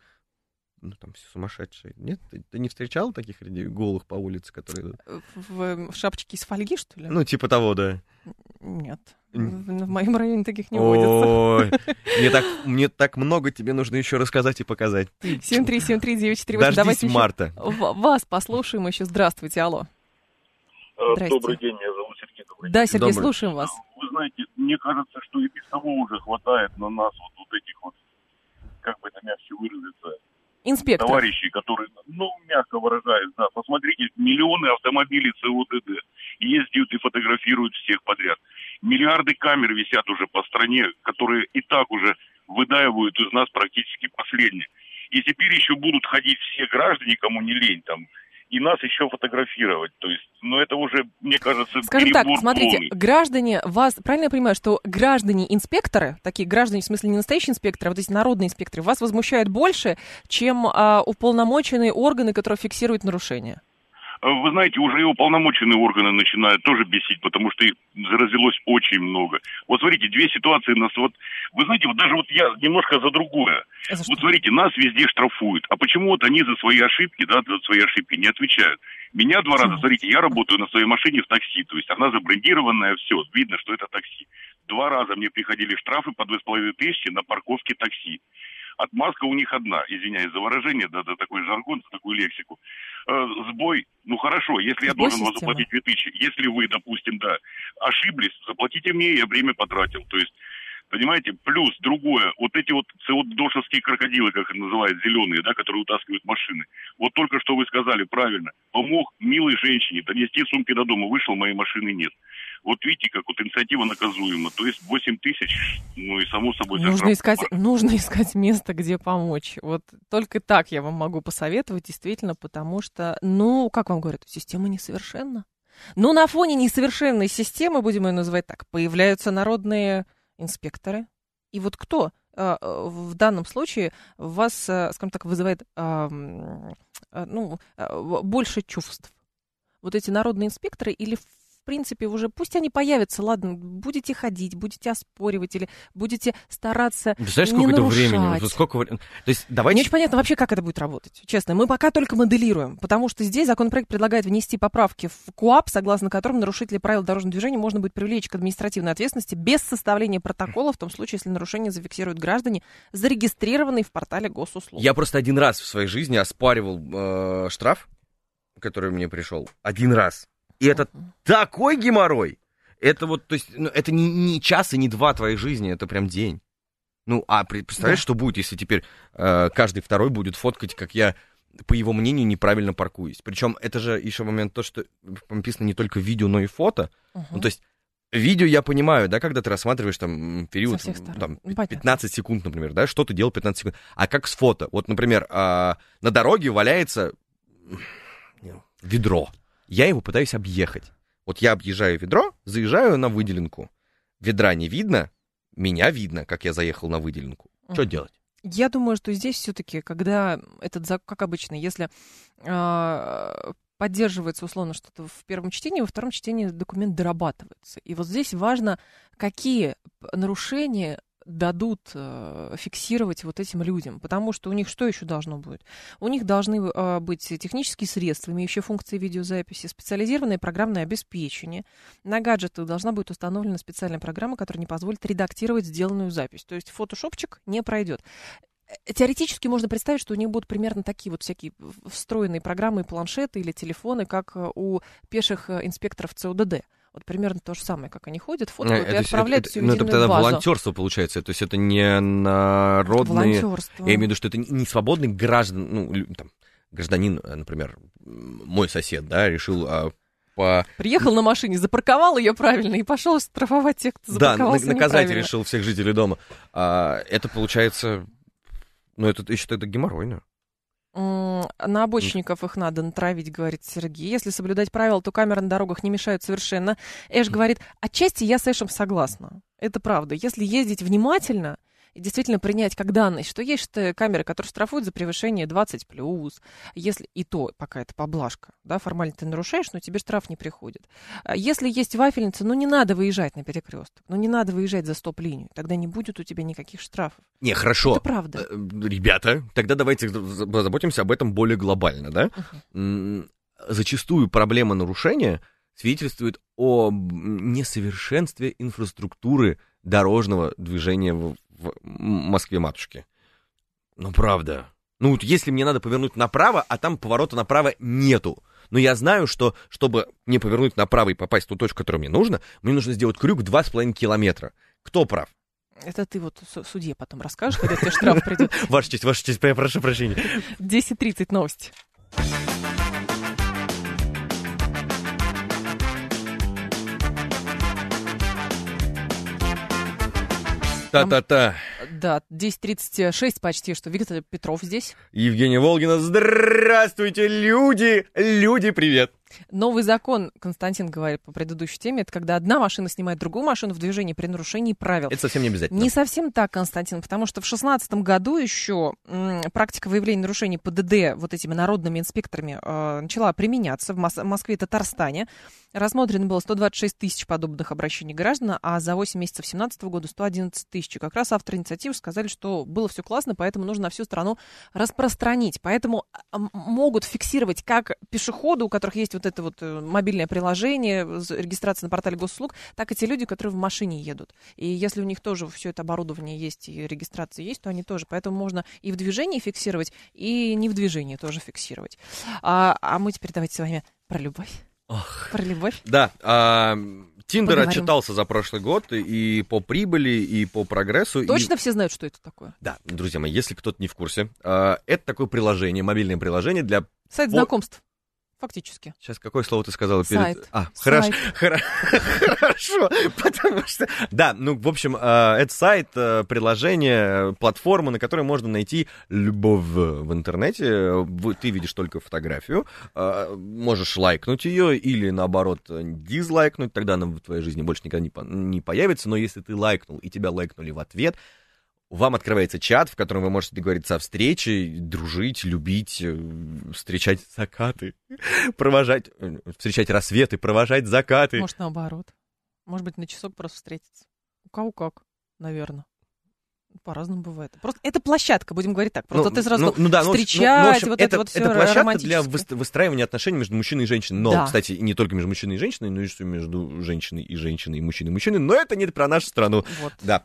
ну там все сумасшедшие. Нет, ты, ты не встречал таких людей голых по улице, которые... В, в шапочке из фольги, что ли? Ну, типа того, да. Нет. М. В, в моем районе таких не водится. Ой, мне так, мне так много тебе нужно еще рассказать и показать. семь три семь три девять четыре восемь. Дождись Давайте еще марта. в- вас послушаем еще. Здравствуйте, алло. Здрасте. Добрый день, меня зовут Сергей. Добрый Да, день. Сергей, слушаем вас. Вы знаете, мне кажется, что и без того уже хватает на нас вот, вот этих вот, как бы это мягче выразиться, Инспектор. товарищей, которые, ну, мягко выражаясь, да, посмотрите, миллионы автомобилей ЦОДД ездят и фотографируют всех подряд. Миллиарды камер висят уже по стране, которые и так уже выдаивают из нас практически последнее. И теперь еще будут ходить все граждане, кому не лень, там, и нас еще фотографировать. То есть, ну, это уже, мне кажется, Скажем так, перебор смотрите, полный. граждане, вас, правильно я понимаю, что граждане-инспекторы, такие граждане, в смысле не настоящие инспекторы, а вот эти народные инспекторы, вас возмущают больше, чем а, уполномоченные органы, которые фиксируют нарушения? Вы знаете, уже и уполномоченные органы начинают тоже бесить, потому что их развелось очень много. Вот смотрите, две ситуации нас вот... Вы знаете, вот даже вот я немножко за другое. За вот смотрите, нас везде штрафуют. А почему вот они за свои ошибки, да, за свои ошибки не отвечают? Меня два раза, смотрите, я работаю на своей машине в такси, то есть она забрендированная, все, видно, что это такси. Два раза мне приходили штрафы по две с половиной тысячи на парковке такси. Отмазка у них одна, извиняюсь за выражение, да, да, такой жаргон, такую лексику. Э, сбой, ну хорошо, если я должен вам заплатить две тысячи, если вы, допустим, да, ошиблись, заплатите мне, я время потратил. То есть, понимаете, плюс другое, вот эти вот дошевские крокодилы, как их называют, зеленые, да, которые утаскивают машины. Вот только что вы сказали правильно, помог милой женщине донести сумки до дома, вышел, моей машины нет. Вот видите, как вот инициатива наказуема. То есть восемь тысяч, ну и само собой... Нужно искать, нужно искать место, где помочь. Вот только так я вам могу посоветовать, действительно, потому что, ну, как вам говорят, система несовершенна. Но на фоне несовершенной системы, будем ее называть так, появляются народные инспекторы. И вот кто э, в данном случае вас, э, скажем так, вызывает э, э, ну, э, больше чувств? Вот эти народные инспекторы или... В принципе, уже пусть они появятся, ладно, будете ходить, будете оспоривать или будете стараться не нарушать. Сколько это времени? Вот сколько... То есть, давайте... Не очень понятно вообще, как это будет работать, честно. Мы пока только моделируем, потому что здесь законопроект предлагает внести поправки в КоАП, согласно которым нарушителей правил дорожного движения можно будет привлечь к административной ответственности без составления протокола, в том случае, если нарушение зафиксируют граждане, зарегистрированные в портале госуслуг. Я просто один раз в своей жизни оспаривал э, штраф, который мне пришел. Один раз. И это такой геморрой. Это вот, то есть, ну, это не, не час и не два твоей жизни, это прям день. Ну, а представляешь, да. Что будет, если теперь э, каждый второй будет фоткать, как я, по его мнению, неправильно паркуюсь. Причем это же еще момент то, что написано не только видео, но и фото. Uh-huh. Ну, то есть, видео я понимаю, да, когда ты рассматриваешь там период там, пятнадцать секунд, например, да, что ты делал пятнадцать секунд. А как с фото? Вот, например, э, на дороге валяется ведро. Я его пытаюсь объехать. Вот я объезжаю ведро, заезжаю на выделенку. Ведра не видно, меня видно, как я заехал на выделенку. Uh-huh. Что делать? Я думаю, что здесь все-таки, когда этот закон, как обычно, если э, поддерживается условно что-то в первом чтении, во втором чтении документ дорабатывается. И вот здесь важно, какие нарушения дадут э, фиксировать вот этим людям, потому что у них что еще должно быть? У них должны э, быть технические средства, имеющие функции видеозаписи, специализированное программное обеспечение. На гаджетах должна быть установлена специальная программа, которая не позволит редактировать сделанную запись. То есть фотошопчик не пройдет. Теоретически можно представить, что у них будут примерно такие вот всякие встроенные программы, планшеты или телефоны, как у пеших инспекторов ЦОДД. Вот примерно то же самое, как они ходят, фоткают это, и отправляют это, всю единую базу. Ну, это тогда волонтерство получается, то есть это не народные... Я имею в виду, что это не свободный граждан, ну, там, гражданин, например, мой сосед, да, решил... А, по... Приехал на машине, запарковал ее правильно и пошел штрафовать тех, кто запарковался да, наказать решил всех жителей дома. А, это получается... Ну, это еще тогда геморройно. На обочинников их надо натравить, говорит Сергей. Если соблюдать правила, то камеры на дорогах не мешают совершенно. Эш говорит, отчасти я с Эшем согласна. Это правда. Если ездить внимательно и действительно принять как данность, что есть камеры, которые штрафуют за превышение двадцать плюс, если и то, пока это поблажка, да, формально ты нарушаешь, но тебе штраф не приходит. Если есть вафельница, ну не надо выезжать на перекресток, ну не надо выезжать за стоп-линию, тогда не будет у тебя никаких штрафов. Не, хорошо. Это правда. Ребята, тогда давайте заботимся об этом более глобально, да? Uh-huh. Зачастую проблема нарушения свидетельствует о несовершенстве инфраструктуры дорожного движения в, в Москве-матушке. Ну, правда. Ну, если мне надо повернуть направо, а там поворота направо нету. Но я знаю, что, чтобы мне повернуть направо и попасть в ту точку, которую мне нужно, мне нужно сделать крюк два с половиной километра. Кто прав? Это ты вот судье потом расскажешь, когда тебе штраф придет. Ваша честь, ваша честь, я прошу прощения. десять тридцать новости. Та-та-та. Да, десять тридцать шесть почти, что Виктор Петров здесь. Евгения Волгина. Здравствуйте, люди! Люди, привет! Новый закон, Константин говорит по предыдущей теме, это когда одна машина снимает другую машину в движении при нарушении правил. Это совсем не обязательно. Не совсем так, Константин, потому что в шестнадцатом году еще м, практика выявления нарушений ПДД вот этими народными инспекторами э, начала применяться в Мос- Москве и Татарстане. Рассмотрено было сто двадцать шесть тысяч подобных обращений граждан, а за восемь месяцев две тысячи семнадцатого года сто одиннадцать тысяч. Как раз авторы инициативы сказали, что было все классно, поэтому нужно на всю страну распространить. Поэтому могут фиксировать как пешеходы, у которых есть вот это вот мобильное приложение, регистрация на портале госуслуг, так и те люди, которые в машине едут. И если у них тоже все это оборудование есть и регистрация есть, то они тоже. Поэтому можно и в движении фиксировать, и не в движении тоже фиксировать. А, а мы теперь давайте с вами про любовь. Ох. Про любовь. Да, а, Тиндер Поговорим. отчитался за прошлый год и по прибыли, и по прогрессу. Точно и... все знают, что это такое? Да, друзья мои, если кто-то не в курсе, а, это такое приложение, мобильное приложение для... Сайт знакомств. Фактически. Сейчас какое слово ты сказала перед... Сайт. А, Сайт. хорошо, хорошо, потому что... Да, ну, в общем, это сайт, приложение, платформа, на которой можно найти любовь в интернете. Ты видишь только фотографию, можешь лайкнуть ее или, наоборот, дизлайкнуть, тогда она в твоей жизни больше никогда не появится, но если ты лайкнул и тебя лайкнули в ответ... Вам открывается чат, в котором вы можете договориться о встрече, дружить, любить, встречать закаты, провожать, встречать рассветы, провожать закаты. Может, наоборот. Может быть, на часок просто встретиться. У кого как, наверное. По-разному бывает. Просто это площадка, будем говорить так. Просто ну, ты сразу ну, ну, да, встречать, ну, ну, в общем, вот это, это вот это все площадка для выстраивания отношений между мужчиной и женщиной. Но, да. кстати, не только между мужчиной и женщиной, но и что между женщиной и женщиной, и мужчиной и мужчиной. Но это не про нашу страну. Вот. Да.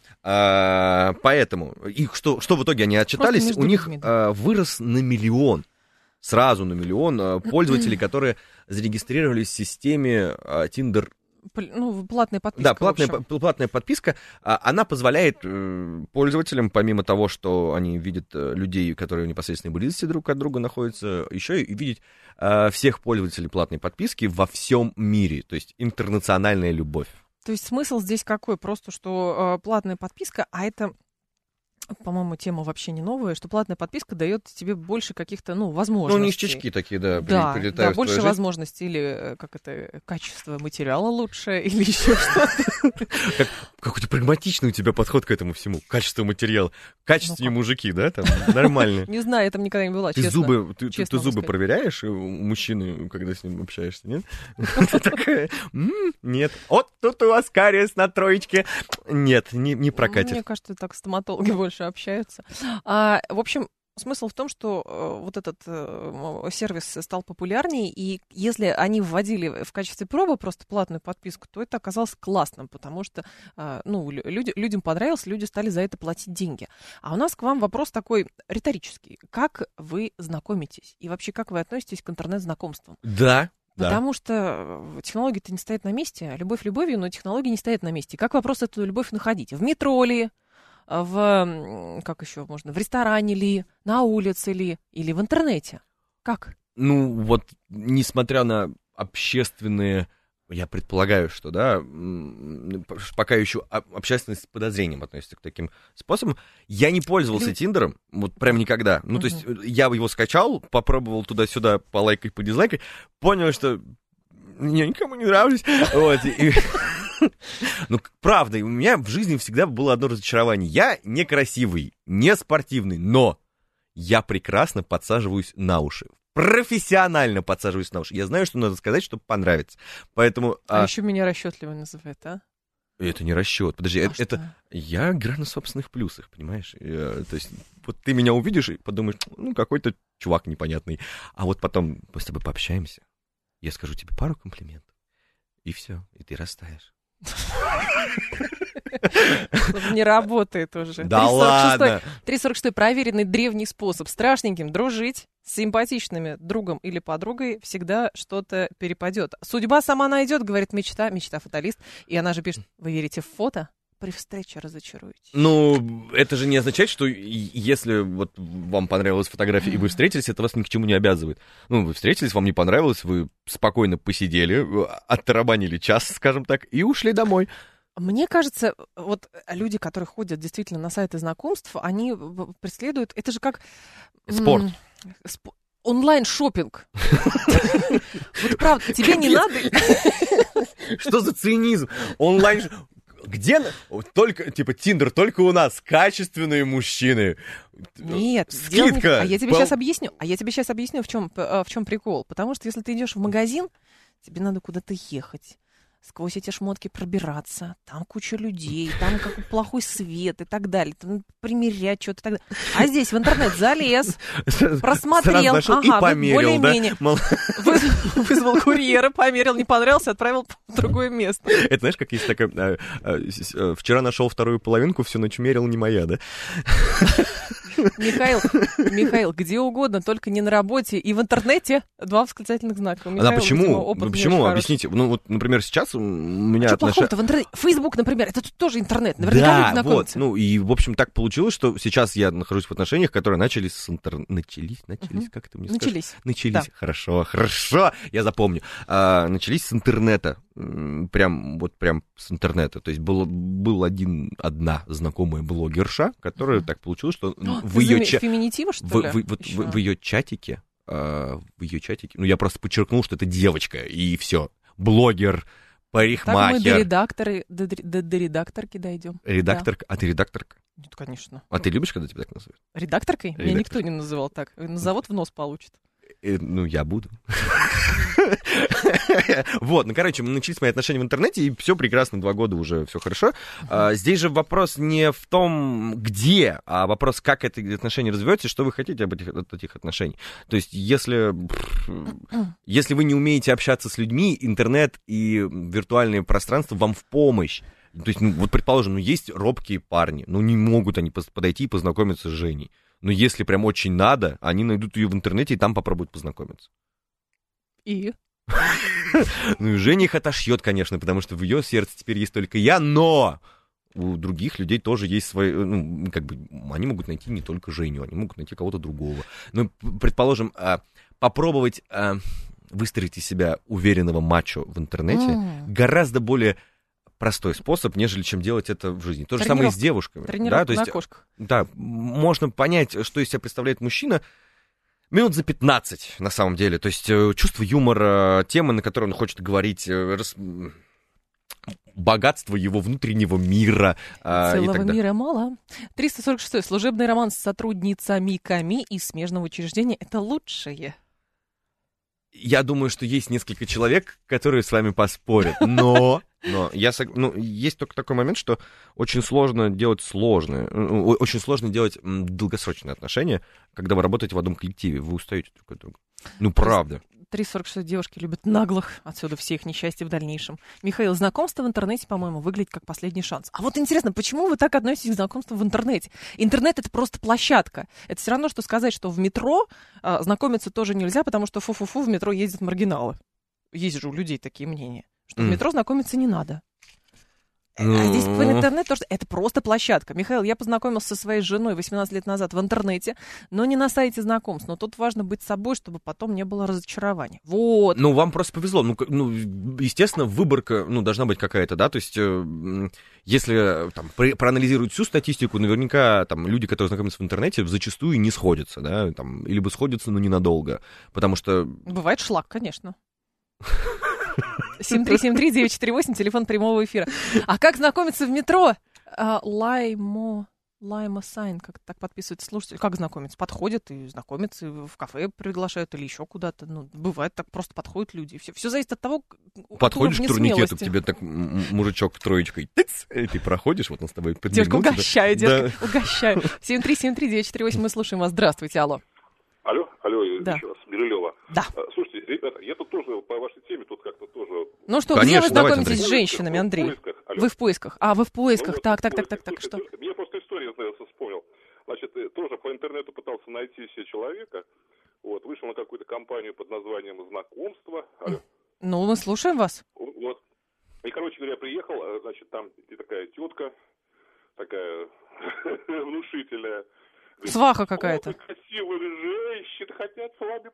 А, поэтому, и что, что в итоге они отчитались? У них людьми, да. а, вырос на миллион. Сразу на миллион а, пользователей, которые зарегистрировались в системе а, Tinder. Ну, платная подписка. Да, платная, платная подписка, она позволяет пользователям, помимо того, что они видят людей, которые в непосредственной близости друг от друга находятся, еще и видеть всех пользователей платной подписки во всем мире, то есть интернациональная любовь. То есть смысл здесь какой? Просто, что платная подписка, а это... По-моему, тема вообще не новая, что платная подписка дает тебе больше каких-то, ну, возможностей. Ну, ништячки такие, да, да, прилетают да, в больше твою возможностей, или, как это, качество материала лучше, или еще что-то. Какой-то прагматичный у тебя подход к этому всему. Качество материала. Качественные мужики, да, там, нормально. Не знаю, я там никогда не была, честно. Зубы, ты зубы проверяешь у мужчины, когда с ним общаешься, нет? Такая, нет. Вот тут у вас кариес на троечке. Нет, не прокатит. Мне кажется, так стоматологи больше общаются. А, в общем, смысл в том, что э, вот этот э, сервис стал популярнее, и если они вводили в качестве пробы просто платную подписку, то это оказалось классным, потому что э, ну, люди, людям понравилось, люди стали за это платить деньги. А у нас к вам вопрос такой риторический. Как вы знакомитесь? И вообще, как вы относитесь к интернет-знакомствам? Да. Потому да. что технологии-то не стоят на месте, а любовь любовью, но технологии не стоят на месте. Как вопрос эту любовь находить? В метро ли? В, как еще можно, в ресторане ли, на улице ли, или в интернете? Как? Ну, вот, несмотря на общественные, я предполагаю, что, да, пока еще общественность с подозрением относится к таким способам, я не пользовался Тиндером, вот прям никогда. Ну, uh-huh. то есть, я его скачал, попробовал туда-сюда полайкать, подизлайкать, понял, что я никому не нравлюсь, вот, и... Ну, правда, у меня в жизни всегда было одно разочарование. Я некрасивый, не спортивный, но я прекрасно подсаживаюсь на уши. Профессионально подсаживаюсь на уши. Я знаю, что надо сказать, чтобы понравиться. Поэтому... А, а... а... еще меня расчетливо называют, а? Это не расчет. Подожди, а это, это... Я играю на собственных плюсах, понимаешь? Я, то есть, вот ты меня увидишь и подумаешь, ну, какой-то чувак непонятный. А вот потом мы с тобой пообщаемся, я скажу тебе пару комплиментов, и все, и ты растаешь. Не работает уже. Да ладно. триста сорок шесть проверенный древний способ. Страшненьким дружить, с симпатичными другом или подругой всегда что-то перепадет. Судьба сама найдет, говорит мечта, мечта-фаталист. И она же пишет, вы верите в фото? При встрече разочаруетесь. Ну, это же не означает, что если вот вам понравилась фотография, и вы встретились, это вас ни к чему не обязывает. Ну, вы встретились, вам не понравилось, вы спокойно посидели, оттарабанили час, скажем так, и ушли домой. Мне кажется, вот люди, которые ходят действительно на сайты знакомств, они преследуют... Это же как... Спорт. Сп... онлайн-шоппинг. Вот правда, тебе не надо... Что за цинизм? Онлайн... Где? Только, типа, Тиндер, только у нас качественные мужчины. Нет, скидка. Не... А я тебе Пол... сейчас объясню. А я тебе сейчас объясню, в чем, в чем прикол. Потому что если ты идешь в магазин, тебе надо куда-то ехать, сквозь эти шмотки пробираться, там куча людей, там как плохой свет и так далее, там примерять что-то и так далее. А здесь в интернет залез, просмотрел, ага, более-менее, вызвал, вызвал курьера, померил, не понравился, отправил в другое место. Это знаешь, как есть такая, а, а, вчера нашел вторую половинку, всю ночь мерил, не моя, да? Михаил, Михаил, где угодно, только не на работе и в интернете. Два восклицательных знака. Михаил, а почему? Видимо, опыт почему? Объясните. Ну вот, например, сейчас у меня... А что плохого-то в интернете? Фейсбук, например, это тоже интернет. Наверняка да, вот. Ну и, в общем, так получилось, что сейчас я нахожусь в отношениях, которые начались с интернета. Начались? Начались? Угу. Как это мне скажешь? Начались. Начались. Да. Хорошо, хорошо. Я запомню. А, начались с интернета. Прям, вот прям с интернета. То есть был, был один, одна знакомая блогерша, которая так получилось, что О, в ее ча... феминитива, что в, ли? В, вот, в, в ее чатике, э, в ее чатике, ну я просто подчеркнул, что это девочка, и все. Блогер, парикмахер. Так мы до редакторы, до, до, до редакторки дойдем. Редакторка? Да. А ты редакторка? Нет, конечно. А ты любишь, когда тебя так называют? Редакторкой? Редактор. Меня никто не называл так. Завод в нос получит. Ну, я буду. Вот, ну, короче, мы начались мои отношения в интернете, и все прекрасно, два года уже, все хорошо. А, здесь же вопрос не в том, где, а вопрос, как это отношения развиваются, и что вы хотите об этих, от этих отношений. То есть, если, если вы не умеете общаться с людьми, интернет и виртуальное пространство вам в помощь. То есть, ну, вот, предположим, ну, есть робкие парни, ну, не могут они подойти и познакомиться с Женей. Но если прям очень надо, они найдут ее в интернете и там попробуют познакомиться. И? Ну и Женя их отошьет, конечно, потому что в ее сердце теперь есть только я, но у других людей тоже есть свои, ну, как бы, они могут найти не только Женю, они могут найти кого-то другого. Ну, предположим, попробовать выстроить из себя уверенного мачо в интернете mm. гораздо более простой способ, нежели чем делать это в жизни. То же самое и с девушками. Тренировка да, то есть, на кошках. Да, можно понять, что из себя представляет мужчина, минут за пятнадцать, на самом деле. То есть чувство юмора, темы, на которые он хочет говорить, рас... богатство его внутреннего мира. Целого мира мало. триста сорок шесть. Служебный роман с сотрудницами из смежного учреждения — это лучшее. Я думаю, что есть несколько человек, которые с вами поспорят, но... Но я, ну, есть только такой момент, что очень сложно делать сложные, очень сложно делать долгосрочные отношения, когда вы работаете в одном коллективе, вы устаете друг от друга. Ну, правда. триста сорок шесть девушки любят наглых, отсюда все их несчастья в дальнейшем. Михаил, знакомство в интернете, по-моему, выглядит как последний шанс. А вот интересно, почему вы так относитесь к знакомству в интернете? Интернет — это просто площадка. Это все равно, что сказать, что в метро а, знакомиться тоже нельзя, потому что фу-фу-фу, в метро ездят маргиналы. Есть же у людей такие мнения. Что mm. в метро знакомиться не надо. Mm. А здесь по интернету тоже... Это просто площадка. Михаил, я познакомился со своей женой восемнадцать лет назад в интернете, но не на сайте знакомств. Но тут важно быть собой, чтобы потом не было разочарования. Вот. Ну, вам просто повезло. Ну, ну естественно, выборка, ну, должна быть какая-то, да? То есть, э, если там, проанализировать всю статистику, наверняка там люди, которые знакомятся в интернете, зачастую не сходятся, да? Там, либо сходятся, но ненадолго. Потому что... Бывает шлак, конечно. семь три семь три девять четыре восемь, телефон прямого эфира. А как знакомиться в метро? А, лаймо, лаймо сайн, как так подписывается слушатель. Как знакомиться? Подходят и знакомятся, и в кафе приглашают или еще куда-то. Ну, бывает так, просто подходят люди. Все, все зависит от того, подходишь к турникету, к тебе так мужичок троечкой, тыц, и ты проходишь, вот он с тобой подмигнул. Девушка, угощаю, девушка, да. угощаю. семь три семь три девять четыре восемь, мы слушаем вас. Здравствуйте, алло. Алло, алло, да. еще раз, Бирюлева. Да. Слушайте, ребята, я тут тоже по вашей теме тут как-то тоже... Ну что, конечно, где вы знакомитесь давайте, с женщинами, Андрей? В поисках, вы в поисках. А, вы в поисках. Ну, так, так, в так, поисках. так, так, так, что? Я просто историю, знаете, вспомнил. Значит, тоже по интернету пытался найти себе человека. Вот, вышел на какую-то компанию под названием «Знакомство». Алло. Ну, мы слушаем вас. Вот. И, короче говоря, приехал, значит, там такая тетка, такая внушительная. Сваха какая-то. Красивые женщины хотят с вами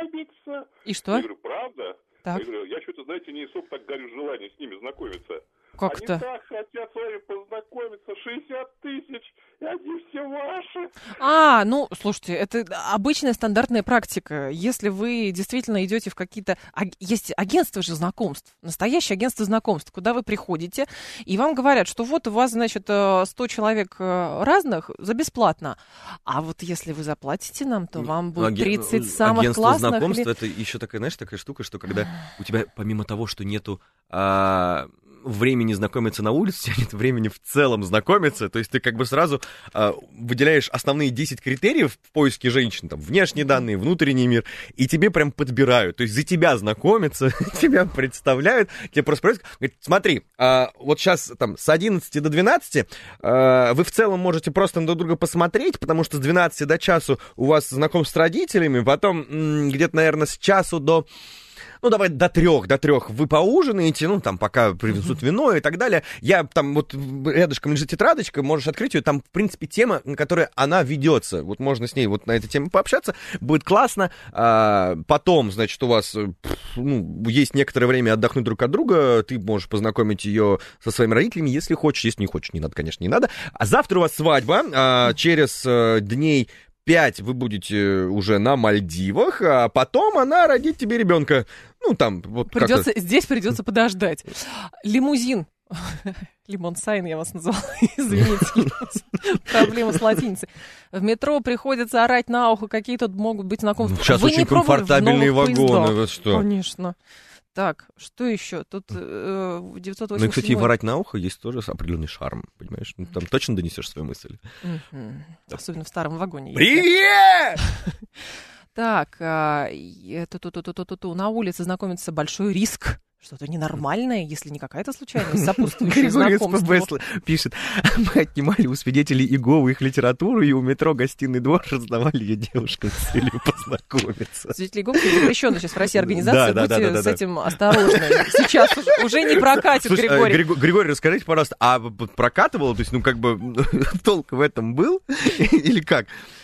познакомиться. И что? Я говорю, правда? Так. Я говорю, я что-то, знаете, не особо так горю желание с ними знакомиться. Как они это? так хотят с вами познакомиться. шестьдесят тысяч, и они все ваши. А, ну, слушайте, это обычная стандартная практика. Если вы действительно идете в какие-то... Есть агентства же знакомств, настоящее агентство знакомств, куда вы приходите, и вам говорят, что вот у вас, значит, сто человек разных за бесплатно. А вот если вы заплатите нам, то вам будет тридцать Аген... самых агентство классных... знакомств, или... это еще такая, знаешь, такая штука, что когда у тебя, помимо того, что нету... А... времени знакомиться на улице, у тебя нет времени в целом знакомиться, то есть ты как бы сразу э, выделяешь основные десять критериев в поиске женщин, там, внешние данные, внутренний мир, и тебе прям подбирают, то есть за тебя знакомятся, тебя представляют, тебе просто говорят, говорят, смотри, э, вот сейчас там с одиннадцати до двенадцати э, вы в целом можете просто друг друга посмотреть, потому что с двенадцати до часу у вас знакомство с родителями, потом м- где-то, наверное, с часу до... Ну, давай до трех, до трех вы поужинаете, ну, там, пока принесут вино и так далее. Я там, вот, рядышком лежит тетрадочка, можешь открыть ее, там, в принципе, тема, на которой она ведется. Вот можно с ней вот на эту тему пообщаться, будет классно. А, потом, значит, у вас, ну, есть некоторое время отдохнуть друг от друга, ты можешь познакомить ее со своими родителями, если хочешь, если не хочешь, не надо, конечно, не надо. А завтра у вас свадьба, а, через а, дней... пять вы будете уже на Мальдивах, а потом она родит тебе ребенка. Ну, там, вот придется, как-то... Здесь придется подождать. Лимузин. Лимон Сайн я вас назвала. Извините. Проблема с латиницей. В метро приходится орать на ухо, какие тут могут быть знакомства. Ну, сейчас Вы очень не комфортабельные вагоны. Вот что? Конечно. Так, что еще? Тут э, девятьсот восемьдесят седьмой... Ну, и, кстати, и ворать на ухо есть тоже определенный шарм, понимаешь? Ну, там точно донесешь свою мысль. Mm-hmm. Да. Особенно в старом вагоне. Привет! Так, на улице знакомиться большой риск. Что-то ненормальное, если не какая-то случайность, сопутствующая знакомству. Григорий СПБ пишет, мы отнимали у свидетелей Иеговы их литературу, и у метро гостиный двор раздавали ее девушкам с целью познакомиться. Свидетели Иеговы запрещенная сейчас в России организация, да, будьте да, да, да, с этим да. осторожны. Сейчас уже, уже не прокатит, Слушай, Григорий. Григорий. Григорий, расскажите, пожалуйста, а прокатывало, то есть, ну, как бы, толк в этом был или как?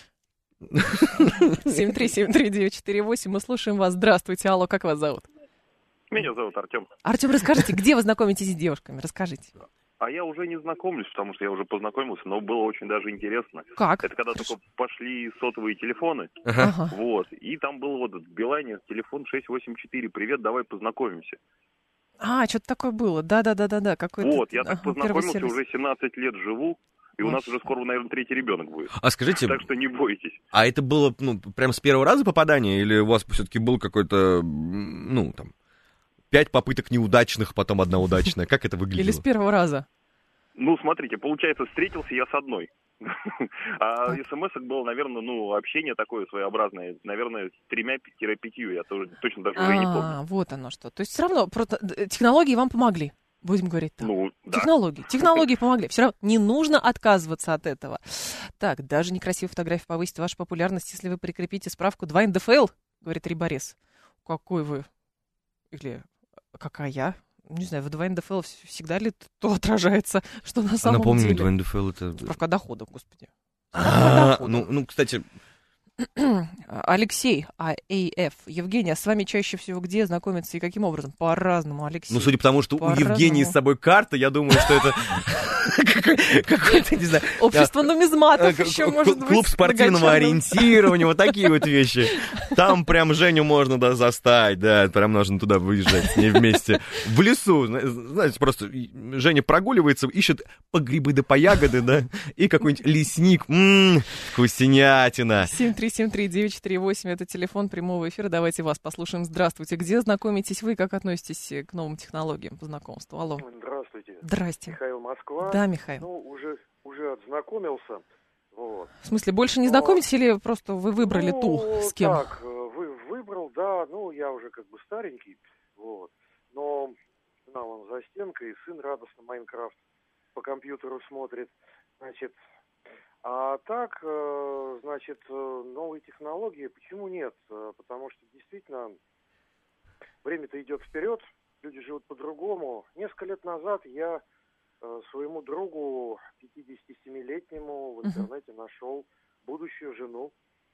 семь три семь три девять четыре восемь, мы слушаем вас. Здравствуйте, алло, как вас зовут? Меня зовут Артем. Артем, расскажите, где вы знакомитесь с девушками? Расскажите. А я уже не знакомлюсь, потому что я уже познакомился, но было очень даже интересно. Как? Это когда только пошли сотовые телефоны, ага. вот, и там был вот в Билайне телефон шесть восемь четыре. Привет, давай познакомимся. А, что-то такое было. Да-да-да-да-да. Вот, я так ага, познакомился, уже семнадцать лет живу. И у Ой. нас уже скоро, наверное, третий ребенок будет. А скажите... Так что не бойтесь. А это было, ну, прям с первого раза попадание? Или у вас все-таки был какой-то, ну, там, пять попыток неудачных, потом одна удачная? Как это выглядело? Или с первого раза? Ну, смотрите, получается, встретился я с одной. А смс-ок было, наверное, ну, общение такое своеобразное, наверное, с тремя-пятью, я тоже точно даже уже не помню. А, вот оно что. То есть все равно технологии вам помогли. Будем говорить так. Ну, да. Технологии. Технологии помогли. Все равно не нужно отказываться от этого. Так, даже некрасивая фотография повысит вашу популярность, если вы прикрепите справку два эн дэ эф эл, говорит Риборез. Какой вы? Или какая я? Не знаю, в два эн дэ эф эл всегда ли то отражается, что на самом Напомню, деле... два эн дэ эф эл это... Справка о доходах, господи. А, ну, ну, кстати... Алексей, а эй эф. Евгения, с вами чаще всего где знакомиться и каким образом? По-разному, Алексей. Ну, судя по тому, что у Евгении с собой карта, я думаю, что это какое-то, не знаю... Общество нумизматов еще может быть. Клуб спортивного ориентирования, вот такие вот вещи. Там прям Женю можно застать, да, прям нужно туда выезжать с ней вместе. В лесу, знаете, просто Женя прогуливается, ищет по грибы да по ягоды, да, и какой-нибудь лесник, ммм, вкуснятина. семь три семь три девять четыре восемь, это телефон прямого эфира. Давайте вас послушаем. Здравствуйте. Где знакомитесь вы? Как относитесь к новым технологиям по знакомству? Алло. Здравствуйте. Здрасте. Михаил, Москва. Да, Михаил. Ну, уже, уже отзнакомился. Вот. В смысле, больше не знакомитесь Но... или просто вы выбрали ну, ту, с кем? так, вы, выбрал, да. Ну, я уже как бы старенький. Вот. Но жена вон за стенкой, сын радостно Майнкрафт по компьютеру смотрит. Значит... А так, значит, новые технологии, почему нет? Потому что действительно время-то идет вперед, люди живут по-другому. Несколько лет назад я своему другу, пятидесятисемилетнему, в интернете нашел будущую жену.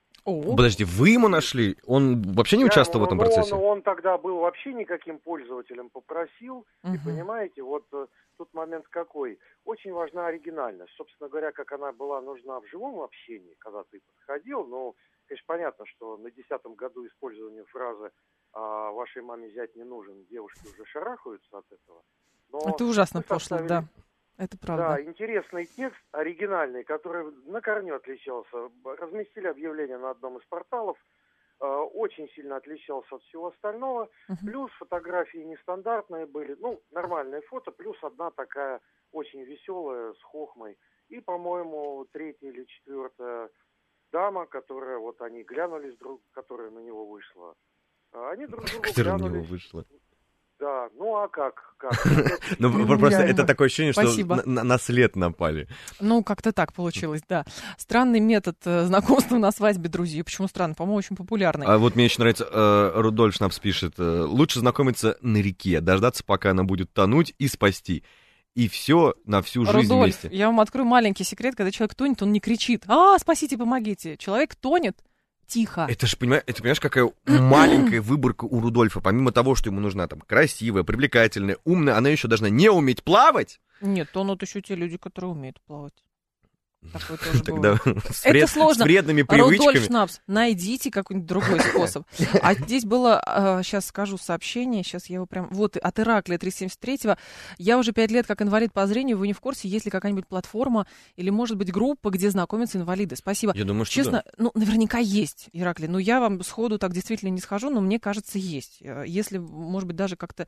О. Подожди, вы ему нашли? Он вообще не Я, участвовал в этом ну, процессе? Он, он тогда был вообще никаким пользователем, попросил. Угу. И понимаете, вот э, тут момент какой. Очень важна оригинальность. Собственно говоря, как она была нужна в живом общении, когда ты подходил. Ну, конечно, понятно, что на десятом году использования фразы а, «вашей маме зять не нужен», девушки уже шарахаются от этого. Но это ужасно пошло, составили... да. Это правда. Да, интересный текст, оригинальный, который на корню отличался. Разместили объявление на одном из порталов. Э, очень сильно отличался от всего остального. Uh-huh. Плюс фотографии нестандартные были. Ну, нормальные фото. Плюс одна такая очень веселая, с хохмой. И, по-моему, третья или четвертая дама, которая, вот они глянулись друг, которая на него вышла. Они друг другу которая глянулись. на него вышла. Да, ну а как? как? Ну, просто это такое ощущение, что на след напали. Ну, как-то так получилось, да. Странный метод знакомства на свадьбе друзей. Почему странно? По-моему, очень популярный. А вот мне еще нравится, Рудольф Шнапс пишет, лучше знакомиться на реке, дождаться, пока она будет тонуть, и спасти. И все на всю жизнь Рудольф, вместе. Я вам открою маленький секрет. Когда человек тонет, он не кричит: «А, спасите, помогите». Человек тонет тихо. Это же, понимаешь, это, понимаешь, какая маленькая выборка у Рудольфа. Помимо того, что ему нужна там красивая, привлекательная, умная, она еще должна не уметь плавать. Нет, тонут еще те люди, которые умеют плавать. Такое тоже Тогда с, это вред, сложно. с вредными привычками. Рудольф Шнапс, найдите какой-нибудь другой способ. А здесь было, сейчас скажу сообщение, сейчас я его прям... Вот, от Ираклия триста семьдесят третьего. Я уже пять лет как инвалид по зрению, вы не в курсе, есть ли какая-нибудь платформа или, может быть, группа, где знакомятся инвалиды? Спасибо. Я думаю, что Честно, да. ну, наверняка есть, Ираклий. Но я вам сходу так действительно не схожу, но мне кажется, есть. Если, может быть, даже как-то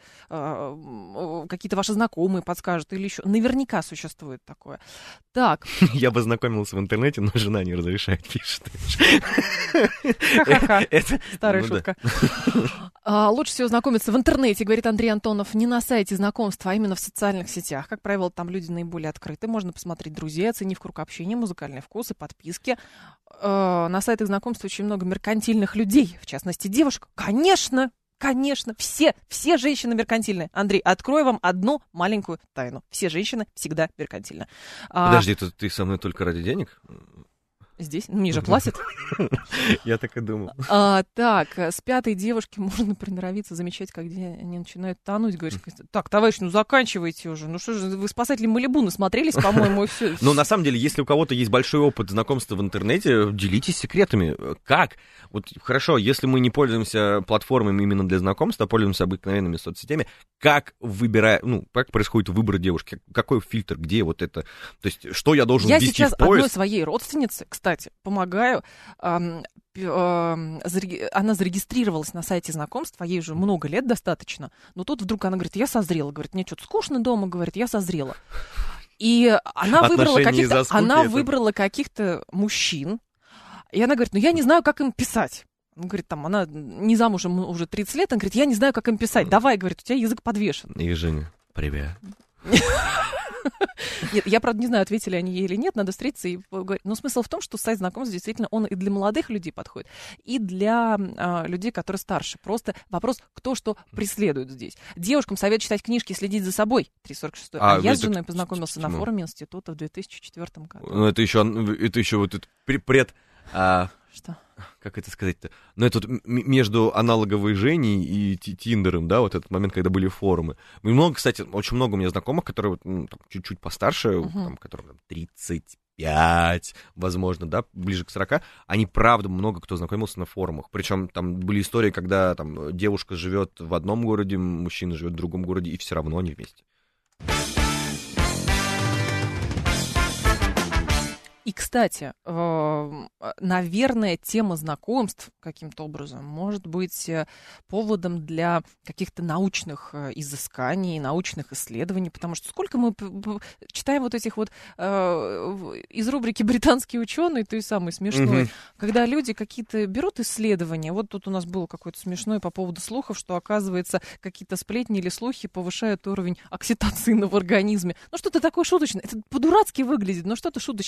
э, какие-то ваши знакомые подскажут или еще. Наверняка существует такое. Так. Я познакомился в интернете, но жена не разрешает, пишет. Ха-ха-ха. Старая шутка. Лучше всего знакомиться в интернете, говорит Андрей Антонов, не на сайте знакомства, а именно в социальных сетях. Как правило, там люди наиболее открыты. Можно посмотреть друзей, оценив круг общения, музыкальные вкусы, подписки. На сайтах знакомства очень много меркантильных людей, в частности, девушек. Конечно! Конечно, все, все женщины меркантильны. Андрей, открою вам одну маленькую тайну. Все женщины всегда меркантильны. Подожди, а... ты со мной только ради денег? Здесь? Мне же платят. Я так и думал. А, так, с пятой девушки можно приноровиться, замечать, как где они начинают тонуть. Говоришь, так, товарищ, ну заканчивайте уже. Ну что же, вы спасатели Малибу насмотрелись, по-моему, и все. Ну, на самом деле, если у кого-то есть большой опыт знакомства в интернете, делитесь секретами. Как? Вот хорошо, если мы не пользуемся платформами именно для знакомства, а пользуемся обыкновенными соцсетями, как выбирая, ну, как происходит выбор девушки? Какой фильтр, где вот это? То есть, что я должен я ввести сейчас в поиск? одной своей родственнице, кстати, помогаю. Эм, эм, зареги... Она зарегистрировалась на сайте знакомства, ей уже много лет достаточно, но тут вдруг она говорит, я созрела. Говорит, мне что-то скучно дома, говорит, я созрела. И она выбрала каких-то, она это... выбрала каких-то мужчин, и она говорит, ну я не знаю, как им писать. Он говорит, там, она не замужем уже тридцать лет, она говорит, я не знаю, как им писать. Давай, говорит, у тебя язык подвешен. И Женя, привет. Нет, я, правда, не знаю, ответили они ей или нет, надо встретиться и поговорить. Но смысл в том, что сайт знакомств действительно, он и для молодых людей подходит, и для а, людей, которые старше. Просто вопрос, кто что преследует здесь. Девушкам совет читать книжки и следить за собой. триста сорок шестой. А, а я с женой познакомился на форуме института в две тысячи четвёртом году. Ну, это еще, это еще вот это пред... А... Что? Как это сказать-то? Ну, это вот м- между аналоговой Женей и Тиндером, да, вот этот момент, когда были форумы. И много, кстати, очень много у меня знакомых, которые ну, там, чуть-чуть постарше, uh-huh. там, которым там, тридцать пять, возможно, да, ближе к сорока, они, правда, много кто знакомился на форумах. Причем там были истории, когда там девушка живет в одном городе, мужчина живет в другом городе, и все равно они вместе. И, кстати, наверное, тема знакомств каким-то образом может быть поводом для каких-то научных изысканий, научных исследований, потому что сколько мы читаем вот этих вот из рубрики «Британские ученые», той самой смешной, mm-hmm. когда люди какие-то берут исследования. Вот тут у нас было какое-то смешное по поводу слухов, что, оказывается, какие-то сплетни или слухи повышают уровень окситоцина в организме. Ну, что-то такое шуточное. Это по-дурацки выглядит, но что-то шуточное. Но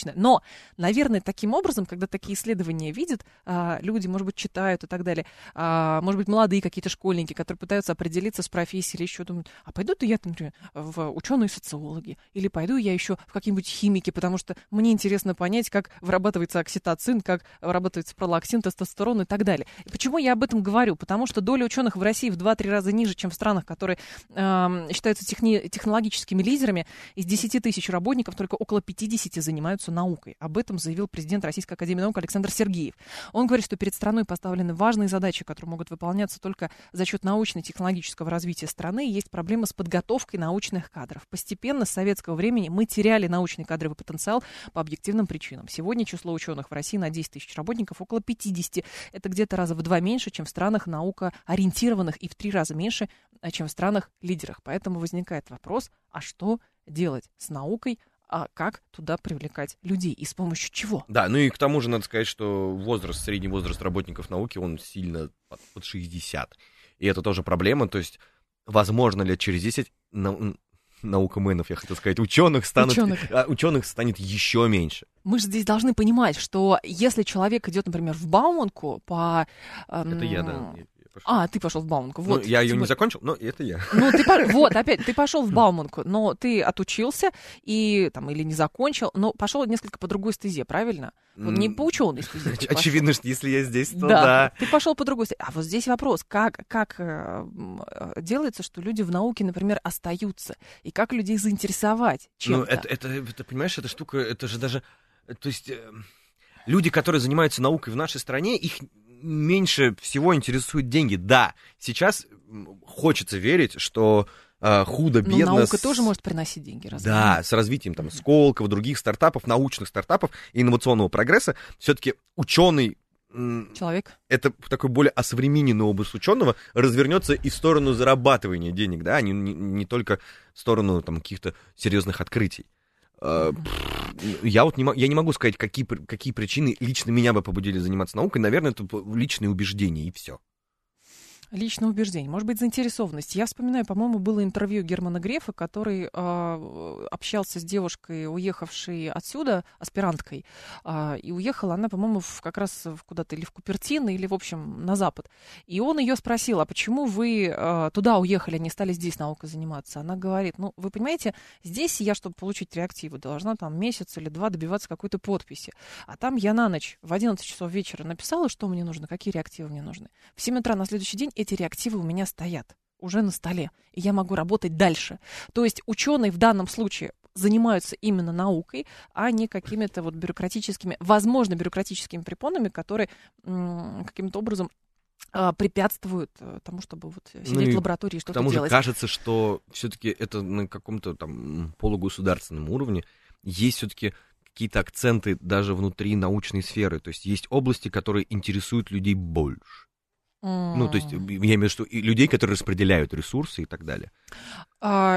наверное, таким образом, когда такие исследования видят, а, люди, может быть, читают и так далее, а, может быть, молодые какие-то школьники, которые пытаются определиться с профессией или еще думают, а пойду-то я, например, в ученые-социологи, или пойду я еще в какие-нибудь химики, потому что мне интересно понять, как вырабатывается окситоцин, как вырабатывается пролактин, тестостерон и так далее. И почему я об этом говорю? Потому что доля ученых в России в два-три раза ниже, чем в странах, которые э, считаются техни- технологическими лидерами. Из десяти тысяч работников только около пятьдесят занимаются наукой. Об этом заявил президент Российской академии наук Александр Сергеев. Он говорит, что перед страной поставлены важные задачи, которые могут выполняться только за счет научно-технологического развития страны. Есть проблема с подготовкой научных кадров. Постепенно с советского времени мы теряли научный кадровый потенциал по объективным причинам. Сегодня число ученых в России на десять тысяч работников около пятьдесят. Это где-то раза в два меньше, чем в странах наукоориентированных, и в три раза меньше, чем в странах-лидерах. Поэтому возникает вопрос, а что делать с наукой, а как туда привлекать людей и с помощью чего? Да, ну и к тому же надо сказать, что возраст, средний возраст работников науки, он сильно под, под шестьдесят. И это тоже проблема, то есть, возможно ли через десять на, наукоменов, я хотел сказать, ученых, станут, ученых. А, ученых станет еще меньше. Мы же здесь должны понимать, что если человек идет, например, в Бауманку по... Эм... Это я, да. А, ты пошел в Бауманку. Вот. Ну, я ее не закончил, но это я. Ну, ты по... вот, опять, ты пошел в Бауманку, но ты отучился и там или не закончил, но пошел несколько по другой стезе, правильно? Вот не по ученой стезе. Очевидно, что если я здесь, то да. да. Ты пошел по другой стезе. А вот здесь вопрос, как, как э, делается, что люди в науке, например, остаются, и как людей заинтересовать чем-то? Ну, это, это, это, понимаешь, эта штука, это же даже, то есть, э, люди, которые занимаются наукой в нашей стране, их меньше всего интересуют деньги. Да, сейчас хочется верить, что э, худо-бедно... Но наука с... тоже может приносить деньги. Разве? Да, с развитием там, Сколково, других стартапов, научных стартапов и инновационного прогресса, все-таки ученый... Человек. Это такой более осовремененный образ ученого развернется и в сторону зарабатывания денег, да, не, не, не только в сторону там, каких-то серьезных открытий. Я вот не, я не могу сказать, какие, какие причины лично меня бы побудили заниматься наукой. Наверное, это личные убеждения, и все. Личное убеждение, может быть, заинтересованность. Я вспоминаю, по-моему, было интервью Германа Грефа, который э, общался с девушкой, уехавшей отсюда, аспиранткой, э, и уехала она, по-моему, в, как раз в, куда-то или в Купертино, или, в общем, на Запад. И он ее спросил, а почему вы э, туда уехали, а не стали здесь наукой заниматься? Она говорит, ну, вы понимаете, здесь я, чтобы получить реактивы, должна там месяц или два добиваться какой-то подписи. А там я на ночь в одиннадцать часов вечера написала, что мне нужно, какие реактивы мне нужны. В семь утра на следующий день эти реактивы у меня стоят уже на столе, и я могу работать дальше. То есть ученые в данном случае занимаются именно наукой, а не какими-то вот бюрократическими, возможно, бюрократическими препонами, которые м- каким-то образом а, препятствуют тому, чтобы вот сидеть ну в лаборатории и что-то делать. К тому же кажется, что все-таки это на каком-то там полугосударственном уровне есть все-таки какие-то акценты даже внутри научной сферы. То есть есть области, которые интересуют людей больше. Mm. Ну, то есть, я имею в виду, что и людей, которые распределяют ресурсы и так далее. А,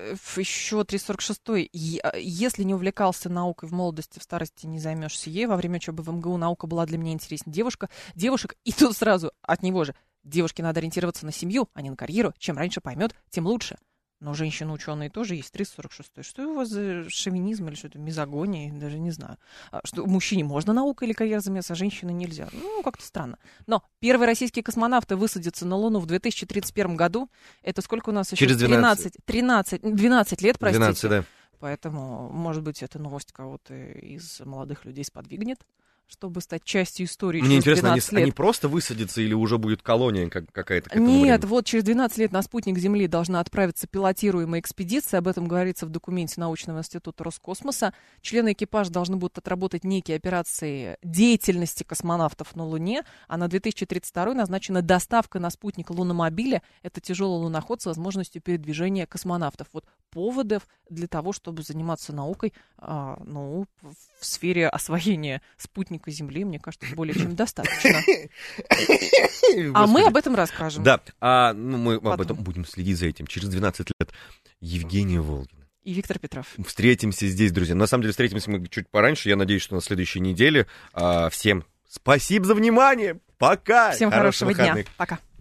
еще триста сорок шестой. Если не увлекался наукой в молодости, в старости не займешься ей. Во время учебы в эм гэ у наука была для меня интереснее. Девушка, девушек, и тут сразу от него же. Девушке надо ориентироваться на семью, а не на карьеру. Чем раньше поймет, тем лучше. Но женщины-ученые тоже есть. триста сорок шестой. Что у вас за шовинизм или что-то, мизогония, даже не знаю. Что мужчине можно наукой или карьерой заниматься, а женщине нельзя. Ну, как-то странно. Но первые российские космонавты высадятся на Луну в две тысячи тридцать первом году. Это сколько у нас еще? Через двенадцать. тринадцать, двенадцать лет, простите. двенадцать, да. Поэтому, может быть, эта новость кого-то из молодых людей сподвигнет, чтобы стать частью истории. Мне интересно, они, они просто высадятся или уже будет колония как, какая-то? К Нет, времени? Вот через двенадцать лет на спутник Земли должна отправиться пилотируемая экспедиция. Об этом говорится в документе научного института Роскосмоса. Члены экипажа должны будут отработать некие операции деятельности космонавтов на Луне. А на две тысячи тридцать второй назначена доставка на спутник луномобиля. Это тяжелый луноход с возможностью передвижения космонавтов. Вот поводов для того, чтобы заниматься наукой, а, ну, в сфере освоения спутника Земли, мне кажется, более чем достаточно. А мы об этом расскажем. Да, а, ну, мы об этом будем следить за этим. Через двенадцать лет Евгения Волгина. И Виктор Петров. Встретимся здесь, друзья. На самом деле, встретимся мы чуть пораньше. Я надеюсь, что на следующей неделе. А, всем спасибо за внимание. Пока. Всем хорошего дня. Пока.